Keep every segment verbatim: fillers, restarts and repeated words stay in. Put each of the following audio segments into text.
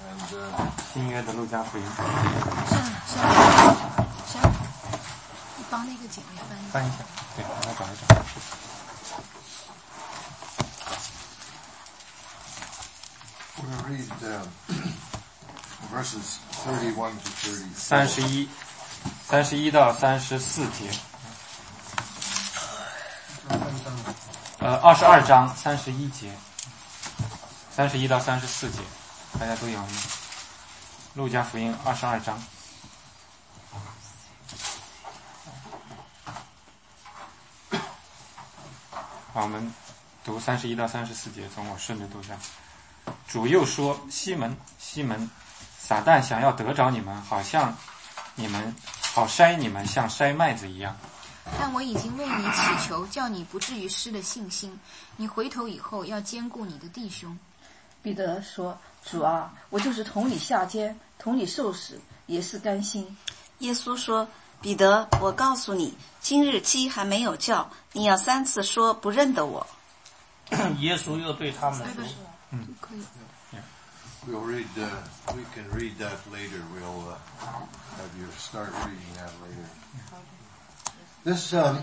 And, uh, 新约的路加福音。 是是是，你帮那个姐妹翻译。 翻一下，对，让他找一找。 we're going to read uh, verses thirty-one to thirty-four. 三十一，三十一到三十四节。呃，二十二章三十一节，三十一到三十四节，大家都有吗？路加福音二十二章。好，我们读三十一到三十四节，从我顺着读下。主又说：“西门，西门，撒旦想要得着你们，好像你们好筛你们，像筛麦子一样。 但我已经为你祈求，叫你不至于失了信心。你回头以后要兼顾你的弟兄。” 彼得说：“主啊，我就是同你下监，同你受死，也是甘心。” 耶稣说：“彼得，我告诉你，今日鸡还没有叫，你要三次说不认得我。” 耶稣又对他们说：“ 嗯，可以。” We'll read. Uh, we can read that later. We'll uh, have you start reading that later. This, um,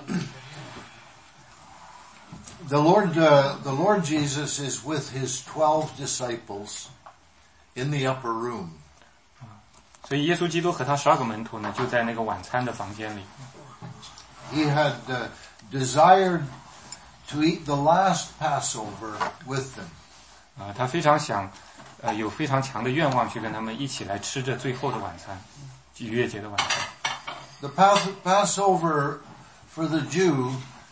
the Lord, uh, the Lord Jesus is with his twelve disciples in the upper room. 所以耶稣基督和他十二个门徒呢，就在那个晚餐的房间里。 He had uh, desired to eat the last Passover with them. 啊，他非常想。呃，有非常强的愿望去跟他们一起来吃着最后的晚餐，逾越节的晚餐。 The Passover for the Jew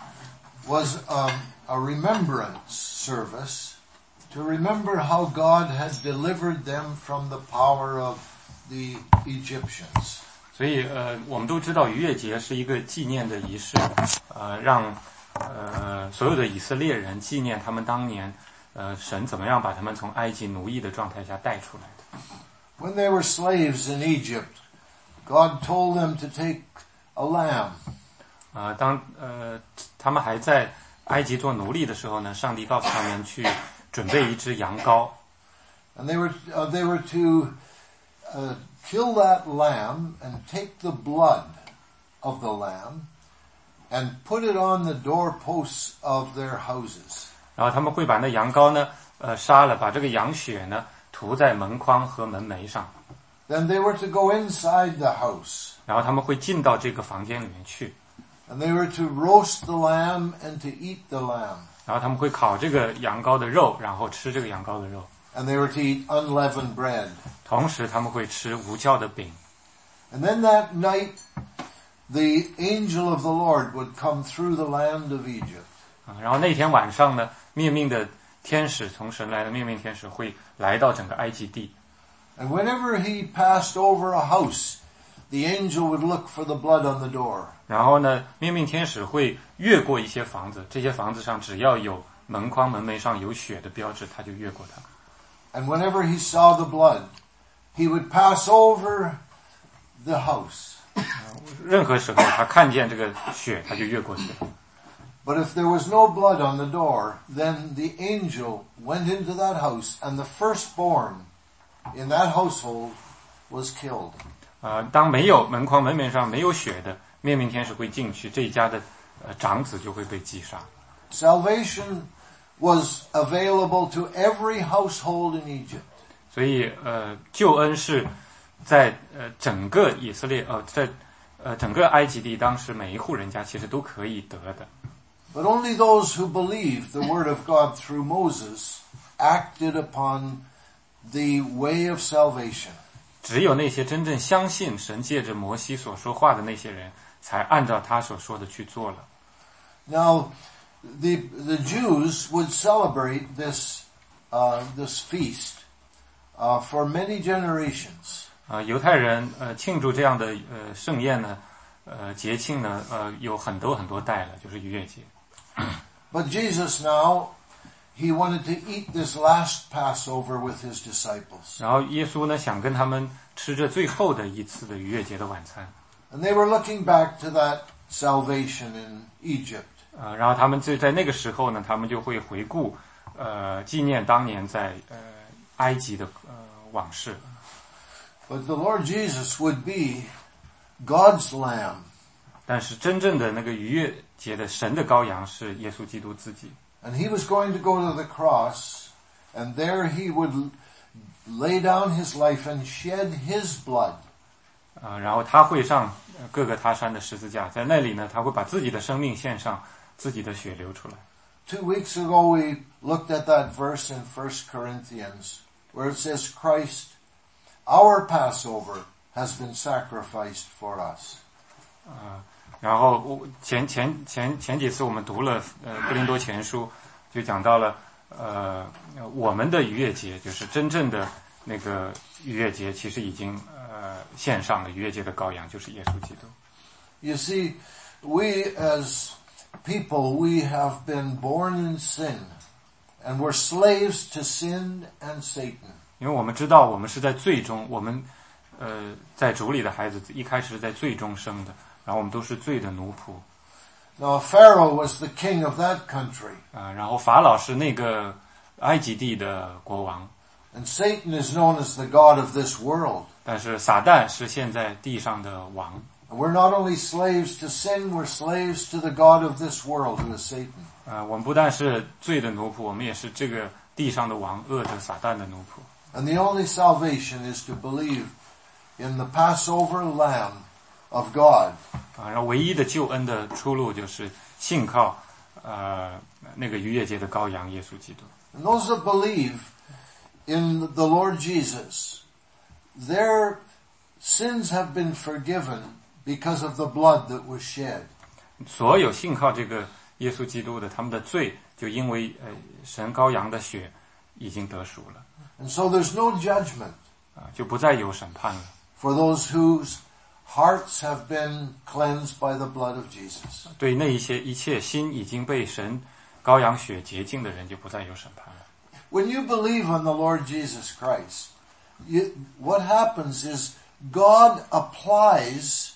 was um, a remembrance service to remember how God had delivered them from the power of the Egyptians. 所以呃，我们都知道逾越节是一个纪念的仪式，呃，让呃所有的以色列人纪念他们当年。呃，神怎么样把他们从埃及奴役的状态下带出来的 ？When they were slaves in Egypt, God told them to take a lamb. 啊、呃，当呃他们还在埃及做奴隶的时候呢，上帝告诉他们去准备一只羊羔。 And they were uh, they were to uh, kill that lamb and take the blood of the lamb and put it on the doorposts of their houses. 然后他们会把那羊羔呢，呃，杀了，把这个羊血呢涂在门框和门楣上。 Then they were to go inside the house. 然后他们会进到这个房间里面去。 And they were to roast the lamb and to eat the lamb. 然后他们会烤这个羊羔的肉，然后吃这个羊羔的肉。 And they were to eat unleavened bread. 同时他们会吃无酵的饼。 And then that night, the angel of the Lord would come through the land of Egypt. 啊，然后那天晚上呢，灭命的天使从神来的灭命天使会来到整个埃及地。 And whenever he passed over a house, the angel would look for the blood on the door. 然后呢，灭命天使会越过一些房子，这些房子上只要有门框门楣上有血的标志，他就越过它。 And whenever he saw the blood, he would pass over the house. 任何时候他看见这个血，他就越过去。 But if there was no blood on the door, then the angel went into that house, and the firstborn in that household was killed. 呃，当没有门框门楣上没有血的，灭命天使会进去，这一家的呃长子就会被击杀。 Salvation was available to every household in Egypt. 所以呃，救恩是在呃整个以色列呃在呃整个埃及地，当时每一户人家其实都可以得的。 But only those who believed the word of God through Moses acted upon the way of salvation. 只有那些真正相信神借着摩西所说话的那些人，才按照他所说的去做了。 Now, the the Jews would celebrate this uh, this feast uh, for many generations. 啊、呃，犹太人呃庆祝这样的呃盛宴呢，呃节庆呢，呃有很多很多代了，就是逾越节。 But Jesus now, he wanted to eat this last Passover with his disciples. 然后耶稣呢想跟他们吃这最后的一次的逾越节的晚餐。 And they were looking back to that salvation in Egypt. 呃，然后他们就在那个时候呢，他们就会回顾，呃，纪念当年在呃埃及的呃往事。 But the Lord Jesus would be God's lamb. 但是真正的那个逾越节的神的羔羊是耶稣基督自己。 And he was going to go to the cross, and there he would lay down his life and shed his blood. 啊、然后他会上各个他山的十字架，在那里呢，他会把自己的生命献上，自己的血流出来。 Two weeks ago we looked at that verse in First Corinthians where it says Christ, our Passover, has been sacrificed for us. 啊、然后前前前前几次我们读了呃哥林多前书，就讲到了呃我们的逾越节，就是真正的那个逾越节，其实已经呃献上了逾越节的羔羊，就是耶稣基督。 You see, we as people, we have been born in sin, and we're slaves to sin and Satan. 因为我们知道我们是在罪中，我们呃在主里的孩子一开始是在罪中生的，然后我们都是罪的奴仆。 Now, Pharaoh was the king of that country. 啊、然后法老是那个埃及地的国王， And Satan is known as the god of this world. 但是撒旦是现在地上的王。 We're not only slaves to sin, we're slaves to the god of this world, who is Satan. 啊、我们不但是罪的奴仆，我们也是这个地上的王，恶的撒旦的奴仆。 And the only salvation is to believe in the Passover lamb of God. 啊，然后唯一的救恩的出路就是信靠呃那个逾越节的羔羊耶稣基督。 And those that believe in the Lord Jesus, their sins have been forgiven because of the blood that was shed. 所有信靠这个耶稣基督的，他们的罪就因为呃神羔羊的血已经得赎了。 And so there's no judgment 啊，就不再有审判了。 for those whose hearts have been cleansed by the blood of Jesus. 对那一些一切心已经被神羔羊血洁净的人，就不再有审判了。 When you believe on the Lord Jesus Christ, you, what happens is God applies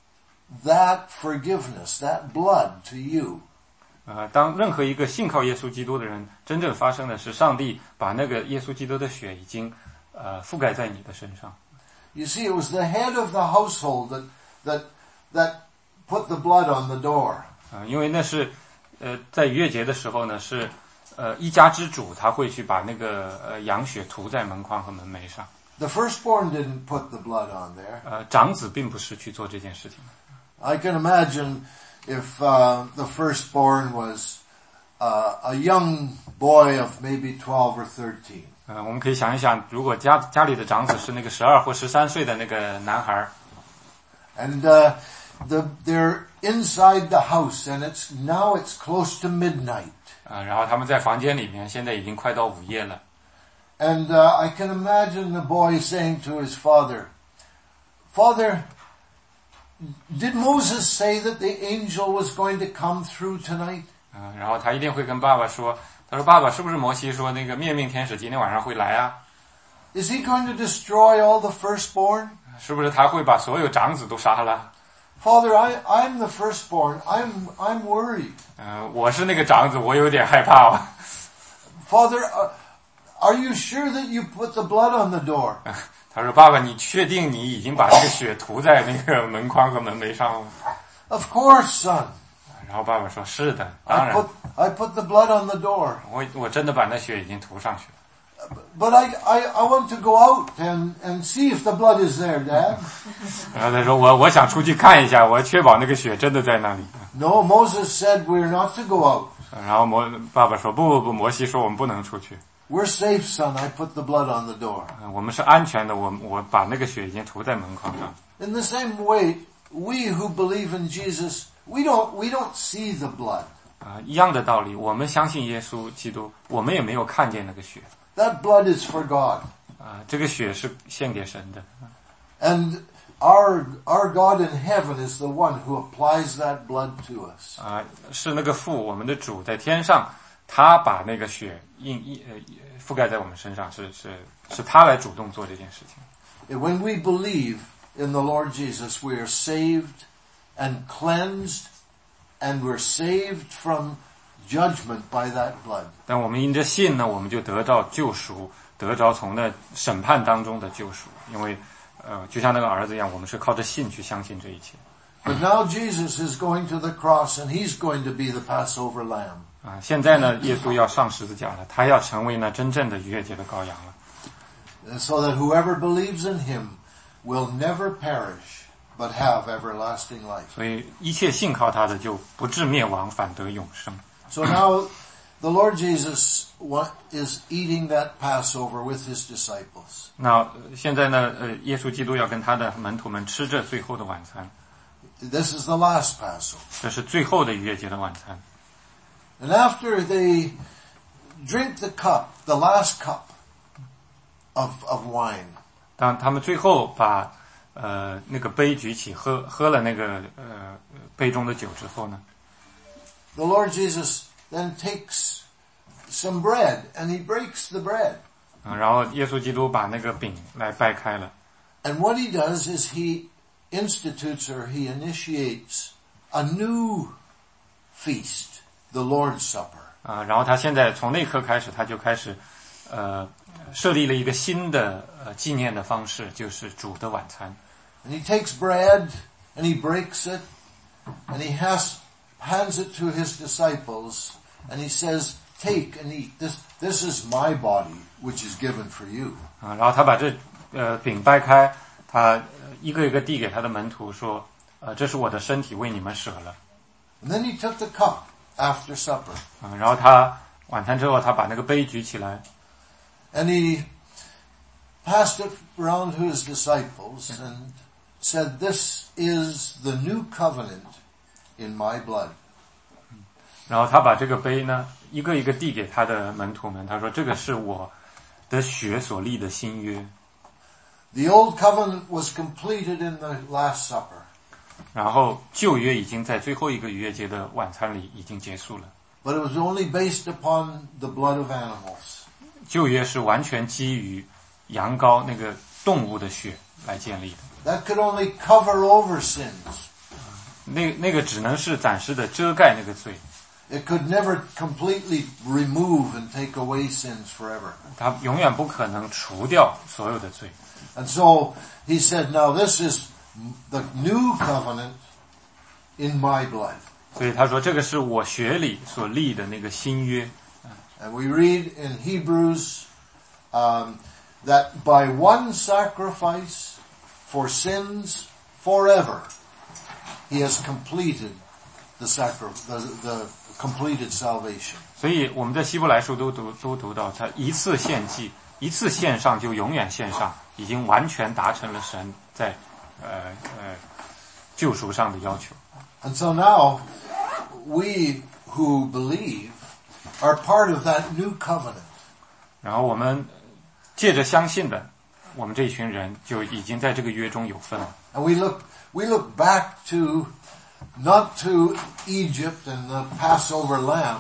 that forgiveness, that blood to you. 呃，当任何一个信靠耶稣基督的人，真正发生的是上帝把那个耶稣基督的血已经呃覆盖在你的身上。 You see, it was the head of the household that that that put the blood on the door. 啊、因为那是呃在逾越节的时候呢，是呃一家之主他会去把那个呃羊血涂在门框和门楣上。 The firstborn didn't put the blood on there. 呃，长子并不是去做这件事情。 I can imagine if uh, the firstborn was uh, a young boy of maybe twelve or thirteen. 呃，我们可以想一想，如果家家里的长子是那个十二或十三岁的那个男孩， And uh, the, they're inside the house, and it's now it's close to midnight. 啊、然后他们在房间里面，现在已经快到午夜了。 And uh, I can imagine the boy saying to his father, "Father, did Moses say that the angel was going to come through tonight?" 啊、然后他一定会跟爸爸说，他说：“爸爸，是不是摩西说那个灭命天使今天晚上会来啊？ Is he going to destroy all the firstborn? 是不是他会把所有长子都杀了？ Father, I, I'm the firstborn. I'm, I'm worried. 呃，我是那个长子，我有点害怕啊。 Father, uh, are you sure that you put the blood on the door?" 他说：“爸爸，你确定你已经把那个血涂在那个门框和门楣上了？” "Of course, son. 然后爸爸说：“是的， I 当然， put, I put the blood on the door. 我我真的把那血已经涂上去了。 But I, I, I want to go out and, and see if the blood is there, Dad." 然后他说：“我我想出去看一下，我确保那个血真的在那里。” No, Moses said we're not to go out. 然后摩爸爸说：“不不不，摩西说我们不能出去， We're safe, son. I put the blood on the door. 呃我们是安全的，我我把那个血已经涂在门框上。” In the same way, we who believe in Jesus, we don't, we don't see the blood. 啊、一样的道理，我们相信耶稣基督，我们也没有看见那个血。 That blood is for God. 啊、这个血是献给神的。 And our, our God in heaven is the one who applies that blood to us. 啊、是那个父，我们的主在天上，他把那个血印印呃覆盖在我们身上，是是是他来主动做这件事情。 And when we believe in the Lord Jesus, we are saved and cleansed, and we're saved from judgment by that blood. 但我们因着信呢，我们就得到救赎，得得着从那审判当中的救赎，因为呃，就像那个儿子一样，我们是靠着信去相信这一切。 But now Jesus is going to the cross and he's going to be the Passover lamb. 啊，现在呢，耶稣要上十字架了，他要成为呢真正的逾越节的羔羊了。 And so that whoever believes in him will never perish, but have everlasting life. 所以一切信靠他的就不至灭亡，反得永生。 So now the Lord Jesus is eating that Passover with his disciples. 那现在呢，呃，耶稣基督要跟他的门徒们吃这最后的晚餐。 This is the last Passover. 这是最后的逾越节的晚餐。 And after they drink the cup, the last cup of of wine. 当他们最后把呃那个杯举起，喝喝了那个呃杯中的酒之后呢， The Lord Jesus then takes some bread and he breaks the bread. 嗯，然后耶稣基督把那个饼来掰开了。 And what he does is he institutes or he initiates a new feast, the Lord's Supper. 啊，然后他现在从那刻开始，他就开始呃设立了一个新的呃纪念的方式，就是主的晚餐。 And he takes bread and he breaks it and he has hands it to his disciples and he says, "Take and eat. This this is my body, which is given for you." 啊，然后他把这呃饼掰开，他一个一个递给他的门徒说，呃，这是我的身体，为你们舍了。 And then he took the cup after supper. 啊，然后他晚餐之后，他把那个杯举起来， And he passed it around to his disciples and said, "This is the new covenant in my blood." 然后他把这个杯呢，一个一个递给他的门徒们，他说：“这个是我的血所立的新约。” The old covenant was completed in the Last Supper. 然后旧约已经在最后一个逾越节的晚餐里已经结束了。 But it was only based upon the blood of animals. 旧约是完全基于羊羔那个动物的血来建立的。 That could only cover over sins. 那那个只能是暂时的遮盖那个罪。 It could never completely remove and take away sins forever. 它永远不可能除掉所有的罪。 And so he said, "Now this is the new covenant in my blood." 所以他说，这个是我血里所立的那个新约。 And we read in Hebrews um, that by one sacrifice for sins forever, he has completed the sacri- the, the completed salvation. 所以我们在希伯来书都读都读到，他一次献祭，一次献上就永远献上，已经完全达成了神在呃呃救赎上的要求。 And so now we who believe are part of that new covenant. 然后我们借着相信的，我们这一群人就已经在这个约中有份了。 And we look we look back to not to Egypt and the Passover lamb.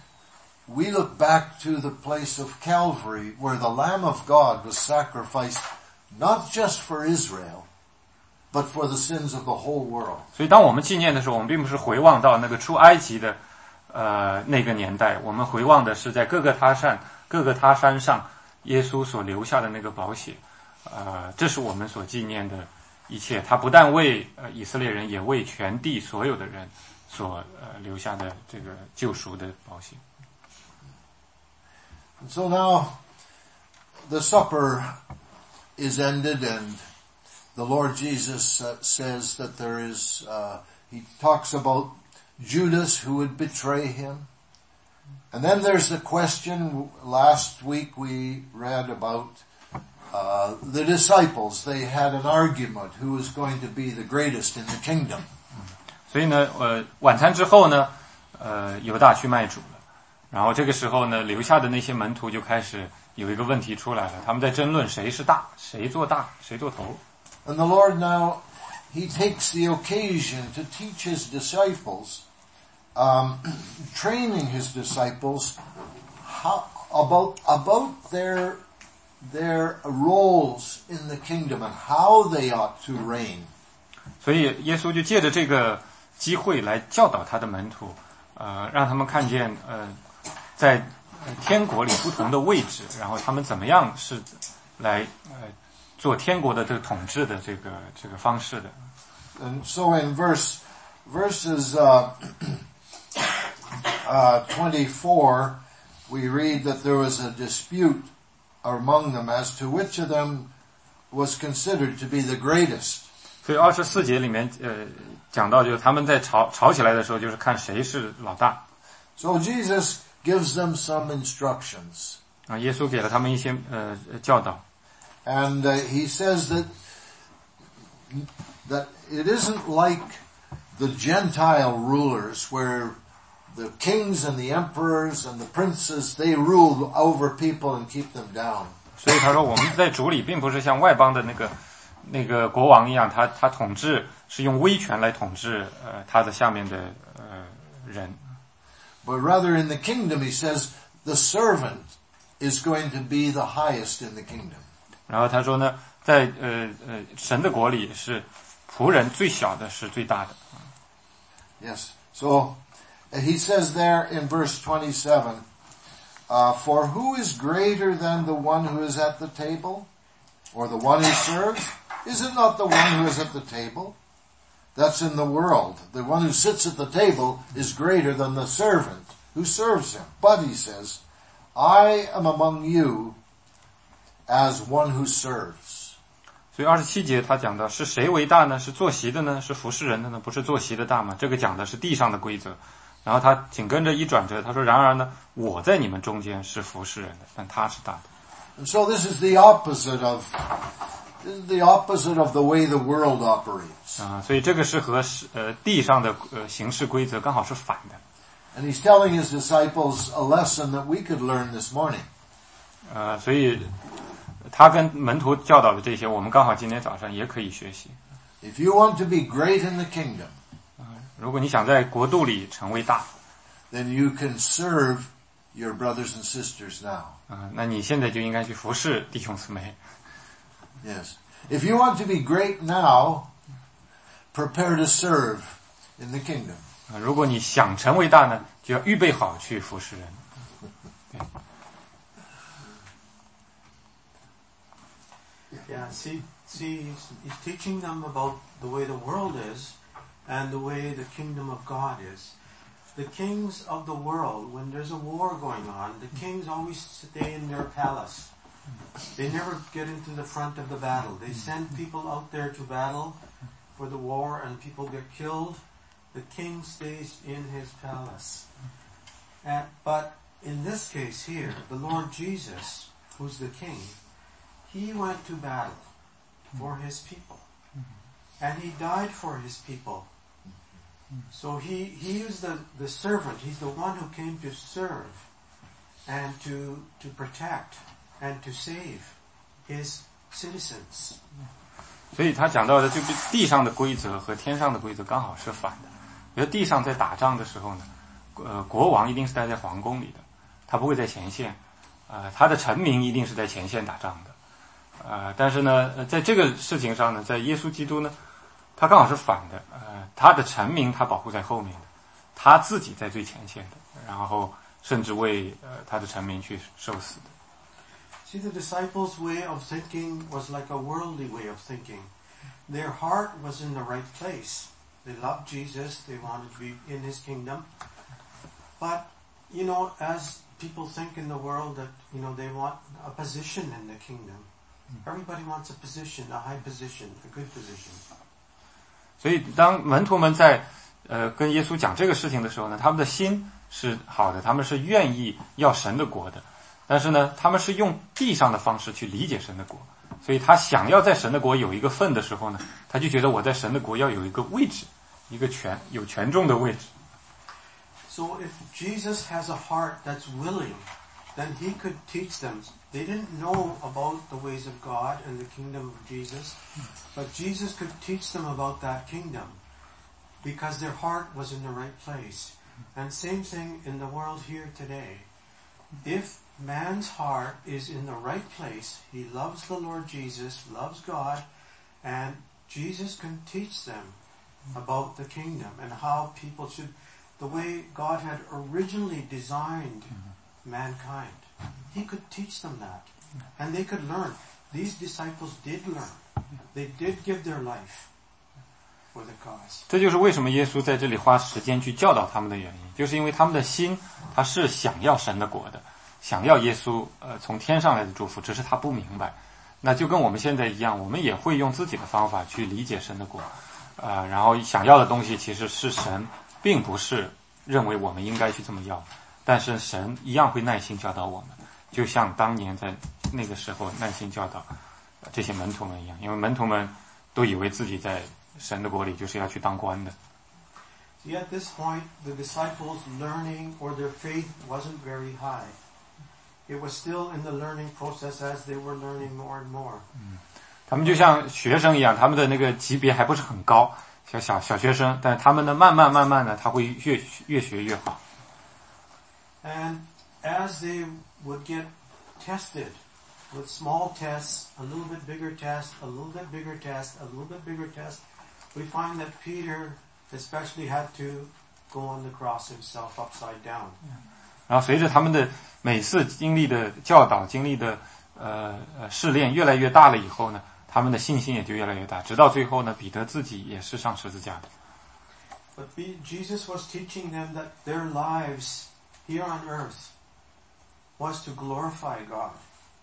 We look back to the place of Calvary where the Lamb of God was sacrificed not just for Israel, but for the sins of the whole world. 所以当我们纪念的时候，我们并不是回望到那个出埃及的呃那个年代，我们回望的是在各个他山各个他山上耶稣所留下的那个宝血。呃，这是我们所纪念的一切。他不但为呃以色列人，也为全地所有的人所呃留下的这个救赎的宝血。 And so now the supper is ended and the Lord Jesus uh, says that there is, uh, he talks about Judas who would betray him. And then there's the question, last week we read about uh, the disciples. They had an argument who was going to be the greatest in the kingdom. 所以呢，呃，晚餐之后呢，呃，犹大去卖主了。然后这个时候呢，留下的那些门徒就开始有一个问题出来了，他们在争论谁是大，谁做大，谁做头。 And the Lord now, he takes the occasion to teach his disciples, um, training his disciples how, about, about their, their roles in the kingdom and how they ought to reign. 所以耶稣就借着这个机会来教导他的门徒，呃，让他们看见，呃，在呃天国里不同的位置，然后他们怎么样是来呃做天国的这个统治的这个这个方式的。 And so in verse verses uh, uh, twenty-four, we read that there was a dispute among them as to which of them was considered to be the greatest. 所以二十四节里面呃讲到，就是他们在吵吵起来的时候，就是看谁是老大。 So Jesus gives them some instructions. 啊，耶稣给了他们一些呃教导。 And uh, he says that that it isn't like the Gentile rulers where the kings and the emperors and the princes, they rule over people and keep them down. 所以他说我们在主里并不是像外邦的那个那个国王一样，他他统治是用威权来统治呃他的下面的呃人。 But rather in the kingdom, he says, the servant is going to be the highest in the kingdom. 然后他说呢，在呃呃神的国里是仆人最小的是最大的。 Yes. So he says there in verse twenty-seven, uh, for who is greater than the one who is at the table, or the one who serves? Is it not the one who is at the table? That's in the world. The one who sits at the table is greater than the servant who serves him. But he says, I am among you as one who serves. 所以二十七节他讲到是谁为大呢？是坐席的呢？是服侍人的呢？不是坐席的大吗？这个讲的是地上的规则。然后他紧跟着一转折，他说：然而呢，我在你们中间是服侍人的，但他是大的。 And so this is the opposite of this is the opposite of the way the world operates. 啊，所以这个是和呃地上的呃行事规则刚好是反的。 And he's telling his disciples a lesson that we could learn this morning. 呃，所以他跟门徒教导的这些，我们刚好今天早上也可以学习。 If you want to be great in the kingdom, 如果你想在国度里成为大， then you can serve your brothers and sisters now. 啊，那你现在就应该去服侍弟兄姊妹。 Yes. If you want to be great now, prepare to serve in the kingdom. 啊，如果你想成为大呢，就要预备好去服侍人。对。 Yeah, see, see, he's, he's teaching them about the way the world is and the way the kingdom of God is. The kings of the world, when there's a war going on, the kings always stay in their palace. They never get into the front of the battle. They send people out there to battle for the war and people get killed. The king stays in his palace. And, but in this case here, the Lord Jesus, who's the king, he went to battle for his people. And he died for his people. So he, he is the, the servant. He's the one who came to serve and to, to protect and to save his citizens. 所以他讲到的这个地上的规则和天上的规则刚好是反的。比如地上在打仗的时候呢，呃，国王一定是待在皇宫里的，他不会在前线，呃，他的臣民一定是在前线打仗的。呃，但是呢，在这个事情上呢，在耶稣基督呢，他刚好是反的。呃，他的臣民他保护在后面的，他自己在最前线的，然后甚至为呃他的臣民去受死的。 See, the disciples' way of thinking was like a worldly way of thinking. Their heart was in the right place. They loved Jesus. They wanted to be in his kingdom. But, you know, as people think in the world that, you know, they want a position in the kingdom. Everybody wants a position, a high position, a good position. 所以当门徒们在呃跟耶稣讲这个事情的时候呢，他们的心是好的，他们是愿意要神的国的，但是呢，他们是用地上的方式去理解神的国，所以他想要在神的国有一个份的时候呢，他就觉得我在神的国要有一个位置，一个权有权重的位置。 So if Jesus has a heart that's willing, then he could teach them. They didn't know about the ways of God and the kingdom of Jesus, but Jesus could teach them about that kingdom because their heart was in the right place. And same thing in the world here today. If man's heart is in the right place, he loves the Lord Jesus, loves God, and Jesus can teach them about the kingdom and how people should, the way God had originally designed mankind. He could teach them that. And they could learn. These disciples did learn. They did give their life for the cause. 这就是为什么耶稣在这里花时间去教导他们的原因，就是因为他们的心他是想要神的国的，想要耶稣呃从天上来的祝福，只是他不明白。那就跟我们现在一样，我们也会用自己的方法去理解神的国，呃，然后想要的东西其实是神并不是认为我们应该去这么要，但是神一样会耐心教导我们，就像当年在那个时候耐心教导这些门徒们一样，因为门徒们都以为自己在神的国里就是要去当官的。 See, at this point, the disciples' learning or their faith wasn't very high. It was still in the learning process as they were learning more and more. 他们就像学生一样，他们的那个级别还不是很高，小小小学生，但是他们呢，慢慢慢慢的，他会越越学越好。 And as they would get tested with small tests, a little bit bigger test, a little bit bigger test, a little bit bigger test, we find that Peter especially had to go on the cross himself upside down. 然后随着他们的每次经历的教导、经历的呃呃试炼越来越大了以后呢，他们的信心也就越来越大，直到最后呢，彼得自己也是上十字架的。 But Jesus was teaching them that their lives here on earth was to glorify God.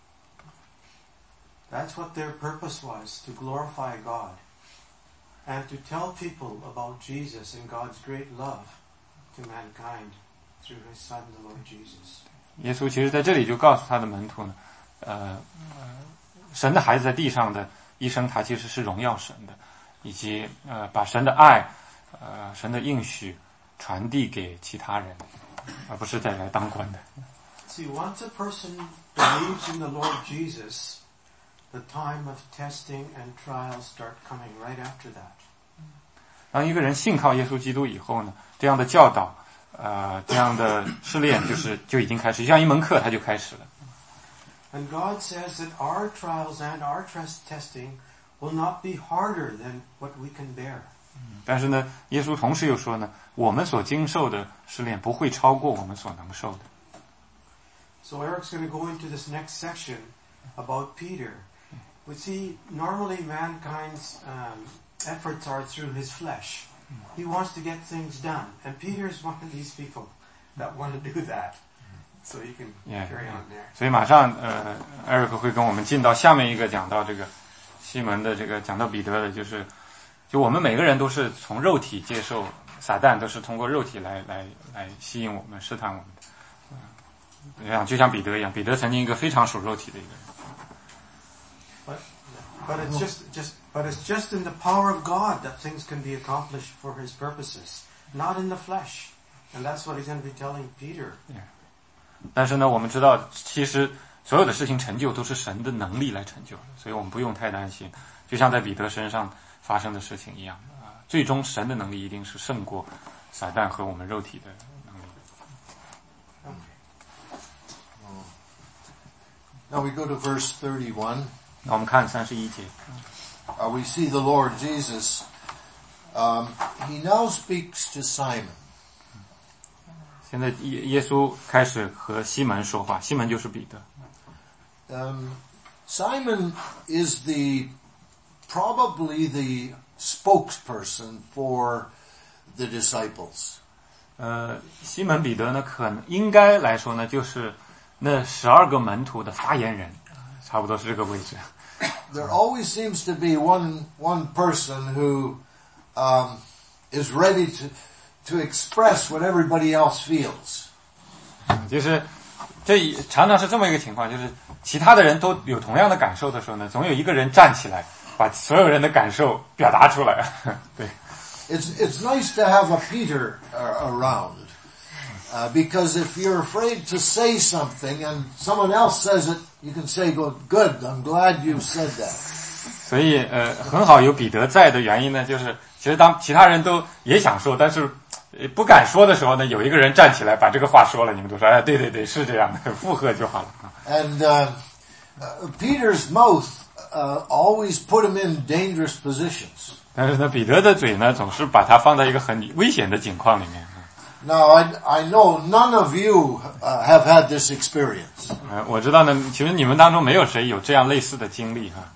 That's what their purpose was, to glorify God and to tell people about Jesus and God's great love to mankind through His Son, the Lord Jesus. 耶稣其实在这里就告诉他的门徒呢，呃，神的孩子在地上的一生，他其实是荣耀神的，以及呃把神的爱，呃神的应许传递给其他人，而不是再来当官的。 See, once a person believes in the Lord Jesus, the time of testing and trials start coming right after that. 当一个人信靠耶稣基督以后呢，这样的教导，呃，这样的试炼就是就已经开始，就像一门课，它就开始了。 And God says that our trials and our testing will not be harder than what we can bear. 但是呢，耶稣同时又说呢，我们所经受的试炼不会超过我们所能受的。 So Eric's going to go into this next section about Peter. We see normally mankind's um, efforts are through his flesh. He wants to get things done. And Peter is one of these people that want to do that. So you can Yeah, carry yeah. on there. 所以马上呃，艾瑞克会跟我们进到下面一个讲到这个西门的这个讲到彼得的，就是就我们每个人都是从肉体接受撒旦，都是通过肉体来来来吸引我们、试探我们的。嗯，像就像彼得一样，彼得曾经一个非常属肉体的一个人。 But, but it's just, just, but it's just in the power of God that things can be accomplished for His purposes, not in the flesh. And that's what He's going to be telling Peter. Yeah. 但是呢，我们知道，其实所有的事情成就都是神的能力来成就的，所以我们不用太担心。就像在彼得身上发生的事情一样啊，最终神的能力一定是胜过撒旦和我们肉体的能力。 Now we go to verse thirty-one. 那我们看三十一节。 Uh, we see the Lord Jesus. Um, he now speaks to Simon. 现在耶耶稣开始和西门说话，西门就是彼得。 Um, Simon is the probably the spokesperson for the disciples. 呃，西门彼得呢，可能应该来说呢，就是那十二个门徒的发言人，差不多是这个位置。 There always seems to be one one person who um, is ready to to express what everybody else feels. 就是这常常是这么一个情况，就是其他的人都有同样的感受的时候呢，总有一个人站起来，把所有人的感受表达出来。对。 It's it's nice to have a Peter uh, around, uh, because if you're afraid to say something and someone else says it, you can say, "Go good. I'm glad you said that." 所以呃，很好有彼得在的原因呢，就是其实当其他人都也想说，但是不敢说的时候呢，有一个人站起来把这个话说了，你们都说哎，对对对，是这样的，附和就好了。 And uh, uh, Peter's mouth uh, always put him in dangerous positions. 但是呢，彼得的嘴呢，总是把他放在一个很危险的境况里面。 Now, I, I know none of you uh, have had this experience. 呃，我知道呢，其实你们当中没有谁有这样类似的经历哈。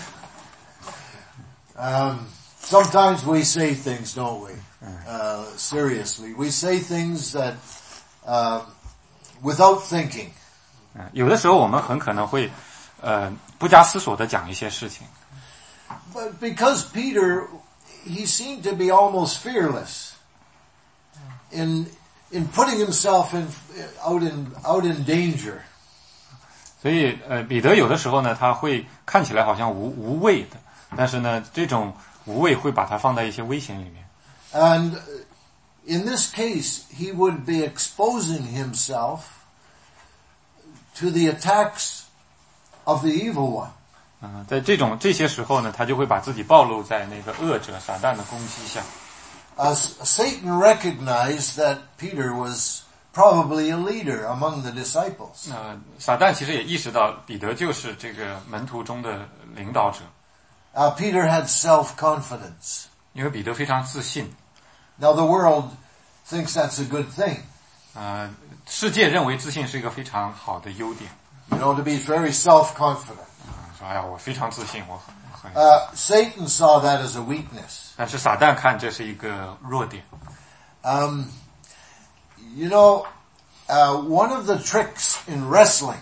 Um, sometimes we say things, don't we? Uh, seriously. We say things that, uh, without thinking. 嗯，有的时候我们很可能会，呃，不加思索的讲一些事情。 But because Peter, he seemed to be almost fearless in in putting himself in out in out in danger. 所以，呃，彼得有的时候呢，他会看起来好像无无畏的，但是呢，这种无畏会把他放在一些危险里面。 And in this case, he would be exposing himself to the attacks of the evil one. 嗯，在这种这些时候呢，他就会把自己暴露在那个恶者撒旦的攻击下。 As Satan recognized that Peter was probably a leader among the disciples. 呃，撒旦其实也意识到彼得就是这个门徒中的领导者。 Uh, Peter had self-confidence. 因为彼得非常自信。 Now the world thinks that's a good thing. 呃，世界认为自信是一个非常好的优点。 You know, to be very self-confident. 说，哎呀，我非常自信，我很。 Uh, Satan saw that as a weakness. 但是撒旦看这是一个弱点。 Um, you know, uh, one of the tricks in wrestling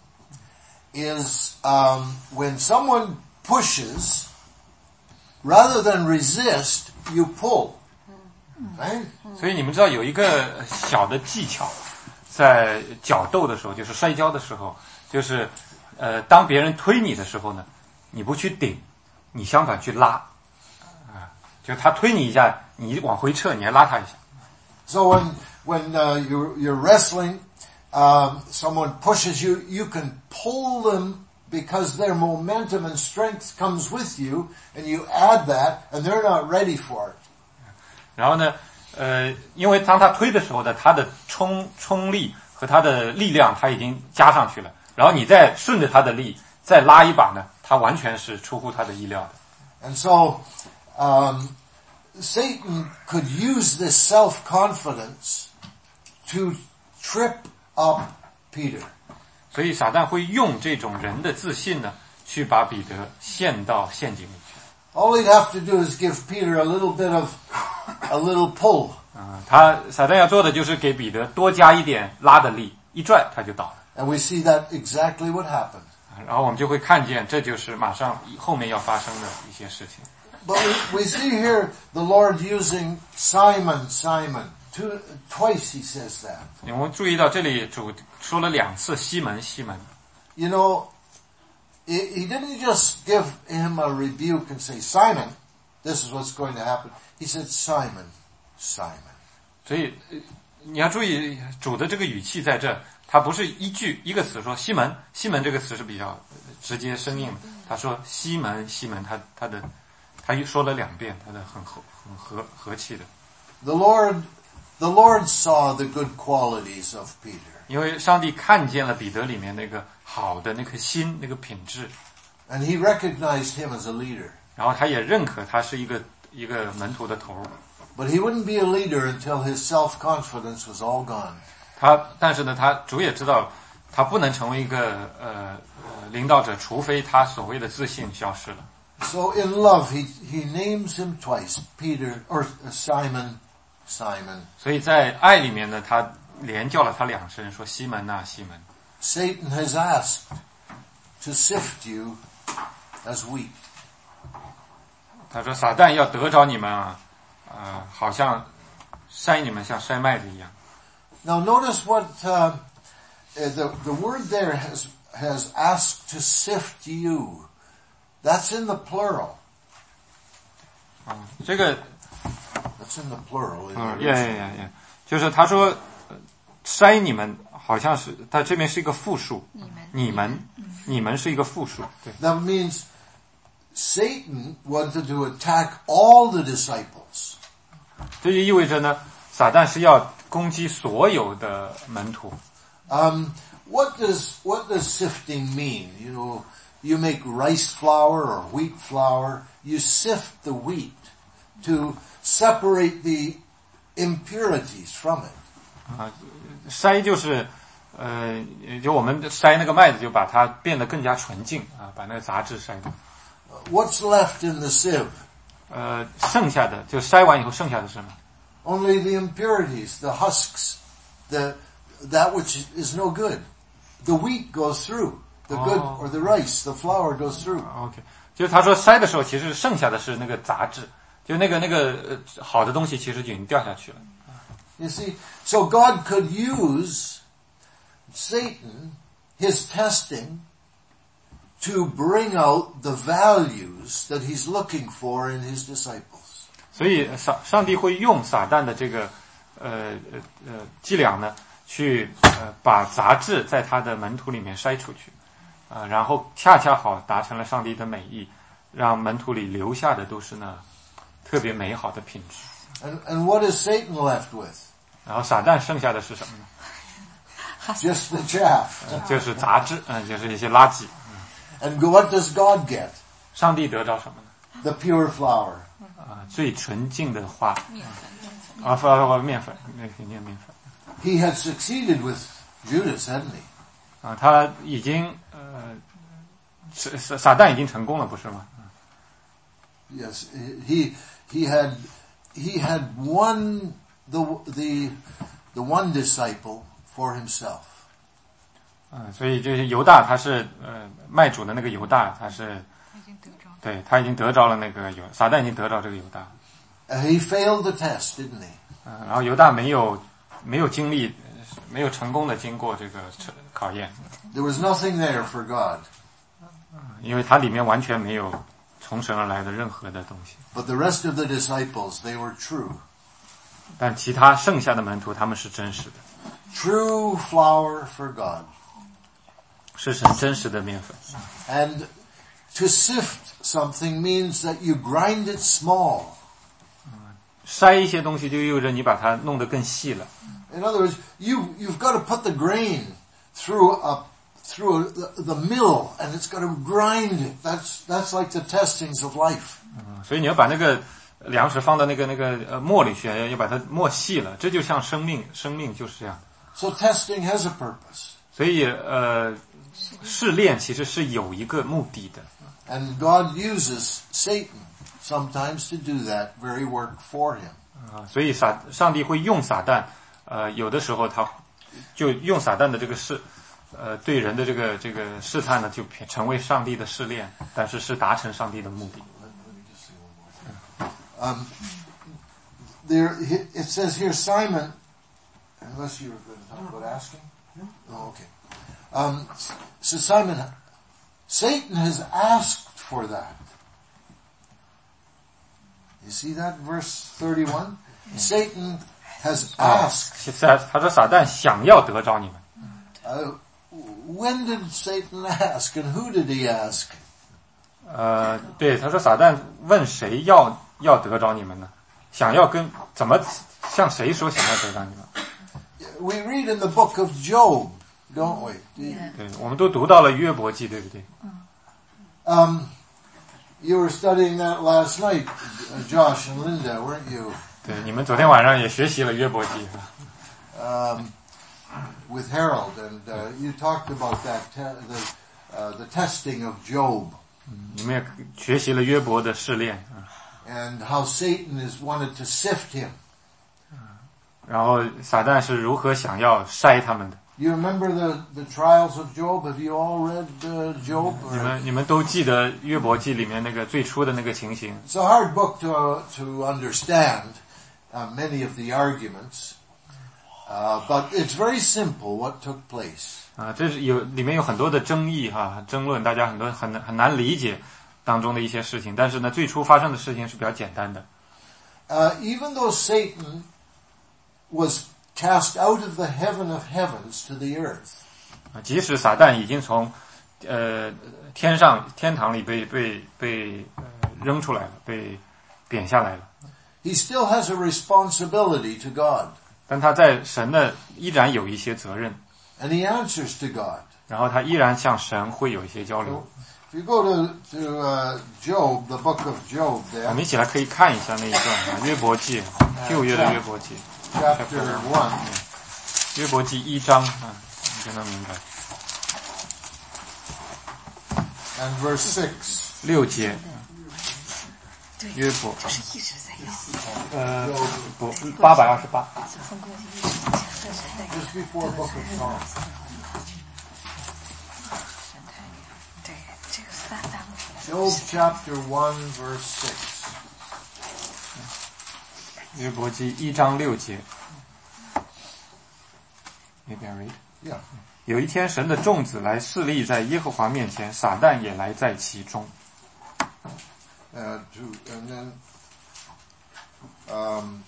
is um, when someone pushes, rather than resist, you pull. Right? 所以你们知道有一个小的技巧，在角斗的时候，就是摔跤的时候，就是呃，当别人推你的时候呢，你不去顶，你相反去拉，啊，就他推你一下，你往回撤，你还拉他一下。 So when when uh, you're you're wrestling, um, someone pushes you, you can pull them because their momentum and strength comes with you, and you add that, and they're not ready for it. 然后呢，呃，因为当他推的时候呢，他的冲冲力和他的力量他已经加上去了，然后你再顺着他的力再拉一把呢，他完全是出乎他的意料的。 And so, um, Satan could use this self-confidence to trip up Peter. 所以撒旦会用这种人的自信呢，去把彼得陷到陷阱里去。 All he'd have to do is give Peter a little bit of a little pull. 啊、呃，他撒旦要做的就是给彼得多加一点拉的力，一拽他就倒了。 And we see that exactly what happened. 然后我们就会看见，这就是马上后面要发生的一些事情。 But we, we see here the Lord using Simon, Simon. Two, twice he says that. 我们注意到这里主说了两次西门，西门。 You know, he, he didn't just give him a rebuke and say, Simon, this is what's going to happen. He said, Simon, Simon. 所以你要注意主的这个语气在这，他不是一句一个词说西门，西门这个词是比较直接生硬的。他说西门，西门，他他的他说了两遍，他的很和很和和气的。 The Lord, the Lord saw the good qualities of Peter. 因为上帝看见了彼得里面那个好的那颗心，那个品质。 And he recognized him as a leader. 然后他也认可他是一个一个门徒的头。 But he wouldn't be a leader until his self-confidence was all gone. 他，但是呢，他主也知道，他不能成为一个呃呃领导者，除非他所谓的自信消失了。 So in love, he he names him twice, Peter or Simon, Simon. 所以在爱里面呢，他连叫了他两声，说西门呐、啊，西门。 Satan has asked to sift you as wheat. 他说撒旦要得着你们啊，呃，好像筛你们像筛麦子一样。 Now notice what uh, the the word there has has asked to sift you. That's in the plural. 啊、嗯，这个 That's in the plural. 嗯，呀呀呀呀，就是他说筛你们，好像是他这边是一个复数，你们你们你们是一个复数，对。 That means Satan wanted to attack all the disciples. 这就意味着呢，撒旦是要攻击所有的门徒。 Um, what does what does sifting mean? You know, you make rice flour or wheat flour. You sift the wheat to separate the impurities from it. 啊，筛就是呃，就我们筛那个麦子，就把它变得更加纯净啊，把那个杂质筛掉。 What's left in the sieve? 呃，剩下的就筛完以后剩下的是什么？ Only the impurities, the husks, the that which is no good. The wheat goes through, the good or the rice, the flour goes through. OK， 就是他说筛的时候，其实剩下的是那个杂质，就那个那个呃好的东西其实就已经掉下去了。 You see, so God could use Satan, his testing, to bring out the values that he's looking for in his disciples. 所以上上帝会用撒旦的这个呃呃呃伎俩呢，去呃把杂质在他的门徒里面筛出去，啊、呃，然后恰恰好达成了上帝的美意，让门徒里留下的都是呢特别美好的品质。 And, and what is Satan left with? 然后撒旦剩下的是什么呢？ Just the chaff. 呃、就是杂质，嗯、呃，就是一些垃圾。 And what does God get? 上帝得着什么呢？ The pure flour. 啊、最纯净的花，啊，不面粉，那肯定面粉。 He had succeeded with Judas, hadn't he? 啊，他已经呃，撒撒撒旦已经成功了，不是吗？ Yes, he he had he had won the the the one disciple for himself. 嗯，所以就是犹大，他是呃卖主的那个犹大，他是对他已经得着了那个犹撒旦已经得着这个犹大。 Uh, he failed the test, didn't he? 嗯，然后犹大没有没有经历，没有成功的经过这个考验。 There was nothing there for God. 因为它里面完全没有从神而来的任何的东西。 But the rest of the disciples, they were true. 但其他剩下的门徒，他们是真实的， True flour for God. 是神真实的面粉。 And to sift something means that you grind it small. 筛一些东西就意味着你把它弄得更细了。 In other words, you you've got to put the grain through a through the, the mill, and it's got to grind it. That's that's like the testings of life. 嗯，所以你要把那个粮食放到那个那个呃磨里去，要把它磨细了，这就像生命，生命就是这样。 So testing has a purpose. 所以呃，试炼其实是有一个目的的。 And God uses Satan sometimes to do that very work for him. 啊，所以撒上帝会用撒旦，呃，有的时候他就用撒旦的这个试，呃，对人的这个这个试探呢，就成为上帝的试炼，但是是达成上帝的目的。 Um, there, it says here, Simon, unless you were going to talk about asking? No? Oh, okay. Um, so Simon, Satan has asked for that. You see that, verse thirty-one? Satan has 啊， asked. 撒他说撒旦想要得着你们。 Uh, when did Satan ask, and who did he ask? 呃，对，他说撒旦问谁要要得着你们呢？想要跟怎么向谁说想要得着你们？ We read in the book of Job, don't we? Yeah. 对，我们都读到了约伯记，对不对？ Um, you were studying that last night, uh, Josh and Linda, weren't you? 对，你们昨天晚上也学习了约伯记， Um, with Harold, and uh, you talked about that te- the uh, the testing of Job, 你们也学习了约伯的试炼， and how Satan has wanted to sift him. 然后撒旦是如何想要筛他们的。 You remember the, the trials of Job? Have you all read uh, Job? 你 Or- 们你们都记得约伯记里面那个最初的那个情形？ It's a hard book to to understand uh, many of the arguments, uh, but it's very simple what took place. 啊，这是有里面有很多的争议哈、争论，大家很多很难很难理解当中的一些事情。但是呢，最初发生的事情是比较简单的。 Uh, even though Satan was cast out of the heaven of heavens to the earth, 啊，即使撒旦已经从呃天上天堂里被被被呃扔出来了，被贬下来了， he still has a responsibility to God, 但他在神的依然有一些责任， and he answers to God. 然后他依然向神会有一些交流。 If you go to to uh, Job, the book of Job, 我 there, 们一起来可以看一下那一段啊，约伯记。 uh, 旧约的约伯记 chapter one. 约伯记一章啊，你就能明白。 And verse six. 六节，约伯，呃，不，八百二十八。 Just before Book of Psalms. 对，这个三单个。 Job chapter one, verse six. 约伯记一章六节。Maybe I read. Yeah. 有一天，神的众子来侍立在耶和华面前，撒旦也来在其中。 Uh, to, and then um,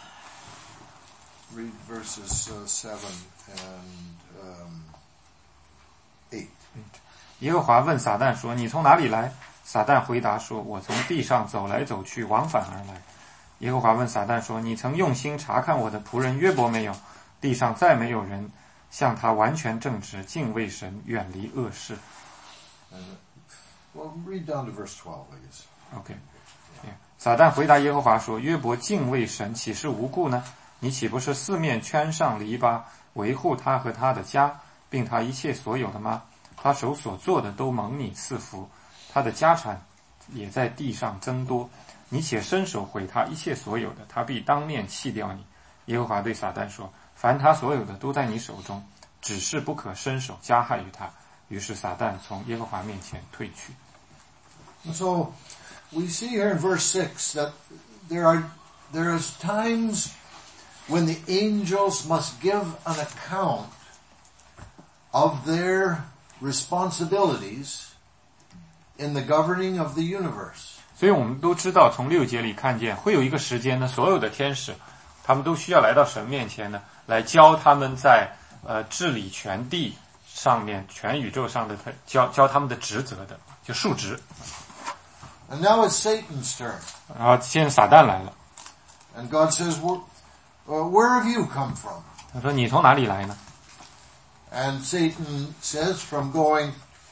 read verses uh, seven and um, eight. 耶和华问撒旦说：“你从哪里来？”撒旦回答说：“我从地上走来走去，往返而来。”耶和华问撒旦说：“你曾用心查看我的仆人约伯没有？地上再没有人像他完全正直，敬畏神，远离恶事。” And, well, read down to verse twelve, I guess. OK， 撒旦回答耶和华说：“约伯敬畏神，岂是无故呢？你岂不是四面圈上篱笆，维护他和他的家，并他一切所有的吗？他手所做的都蒙你赐福，他的家产也在地上增多。你且伸手毁他一切所有的，他必当面弃掉你。”耶和华对撒旦说：“凡他所有的都在你手中，只是不可伸手加害于他。”于是撒旦从耶和华面前退去。 So we see here in verse six that there are there is times when the angels must give an account of their responsibilities in the governing of the universe. 所以我们都知道，从六节里看见，会有一个时间呢，所有的天使，他们都需要来到神面前呢，来教他们在呃治理全地上面、全宇宙上的教教他们的职责的，就述职。 And now it's Satan's turn. 然后现在撒旦来了， And God says, well, uh, where have you come from? 他说：“你从哪里来呢？” And Satan says, from going,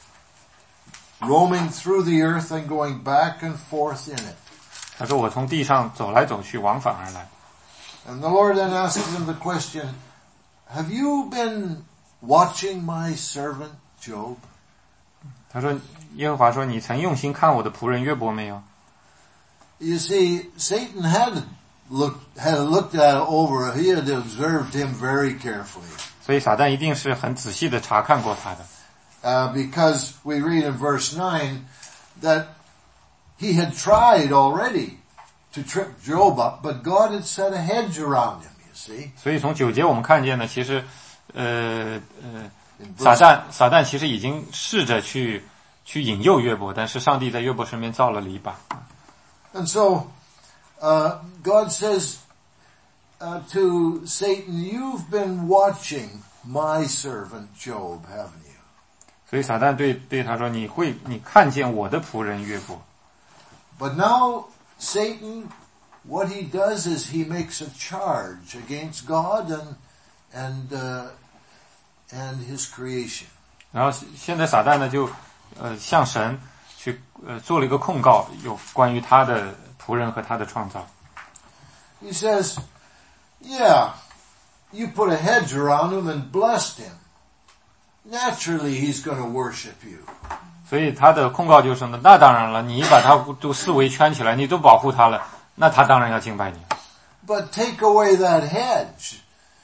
roaming through the earth and going back and forth in it. 他说：“我从地上走来走去，往返而来。” And the Lord then asks him the question, have you been watching my servant Job? 他说：“耶和华说，你曾用心看我的仆人约伯没有？” You see, Satan had looked had looked at it over. He had observed him very carefully. 所以撒旦一定是很仔细的查看过他的。 Uh, because we read in verse nine that he had tried already to trip Job up, but God had set a hedge around him, you see. 所以从九节我们看见呢，其实，呃呃，撒旦撒旦其实已经试着去去引诱约伯，但是上帝在约伯身边造了篱笆。 And so, uh, God says uh, to Satan, you've been watching my servant Job, haven't you? 所以撒旦对对他说：“你会你看见我的仆人约伯。” But now, Satan, what he does is he makes a charge against God and, and, uh, and his creation. 然后现在撒旦呢就呃向神去呃做了一个控告，有关于他的仆人和他的创造。 He says, yeah, you put a hedge around him and blessed him. Naturally, he's going to worship you. 所以他的控告就是呢，那当然了，你把他都四围圈起来，你都保护他了，那他当然要敬拜你。 But take away that hedge,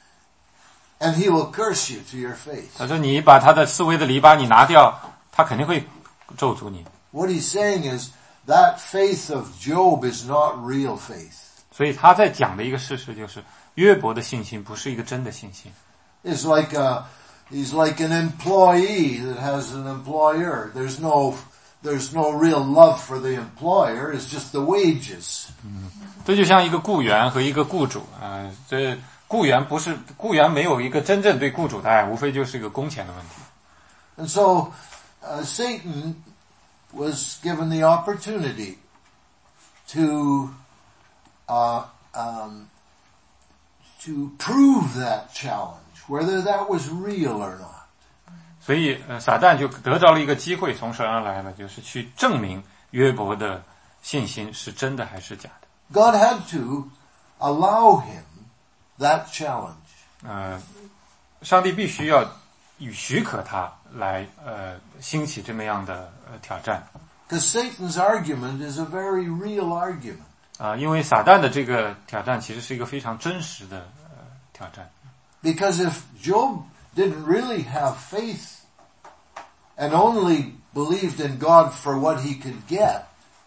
and he will curse you to your face. 他说你把他的四围的篱笆你拿掉，他肯定会咒诅你。 What he's saying is that faith of Job is not real faith. 所以他在讲的一个事实就是，约伯的信心不是一个真的信心。 It's like a, he's like an employee that has an employer. There's no, there's no real love for the employer. It's just the wages. 这就像一个雇员和一个雇主啊、呃，这雇员不是雇员没有一个真正对雇主的爱，无非就是一个工钱的问题。 And so, uh, Satan was given the opportunity to, uh, um, to prove that challenge, whether that was real or not. 所以，呃，撒旦就得着了一个机会，从神而来了，就是去证明约伯的信心是真的还是假的。 God had to allow him that challenge. 呃，上帝必须要与许可他来呃兴起这么样的呃挑战。 Because Satan's argument is a very real argument. 啊、呃，因为撒旦的这个挑战其实是一个非常真实的呃挑战。 Because if Job didn't really have faith and only believed in God for what he could get,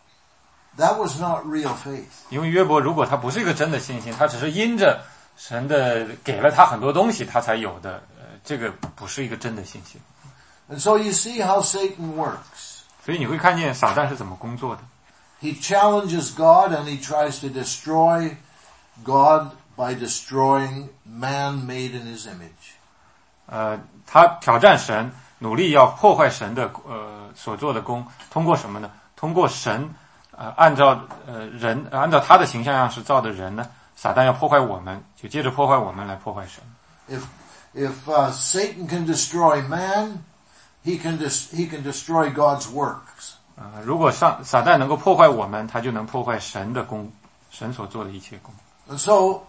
that was not real faith. 因为约伯如果他不是一个真的信心，他只是因着神的给了他很多东西，他才有的，呃，这个不是一个真的信心。 And so you see how Satan works. 所以你会看见撒旦是怎么工作的。 He challenges God and he tries to destroy God by destroying man made in his image. 呃，他挑战神，努力要破坏神的呃所做的功，通过什么呢？通过神呃按照呃人按照他的形象样式造的人呢，撒旦要破坏我们，就接着破坏我们来破坏神。 If if uh, Satan can destroy man, he can dis- he can destroy God's works. 呃，如果上撒旦能够破坏我们，他就能破坏神的功，神所做的一切功。 And so,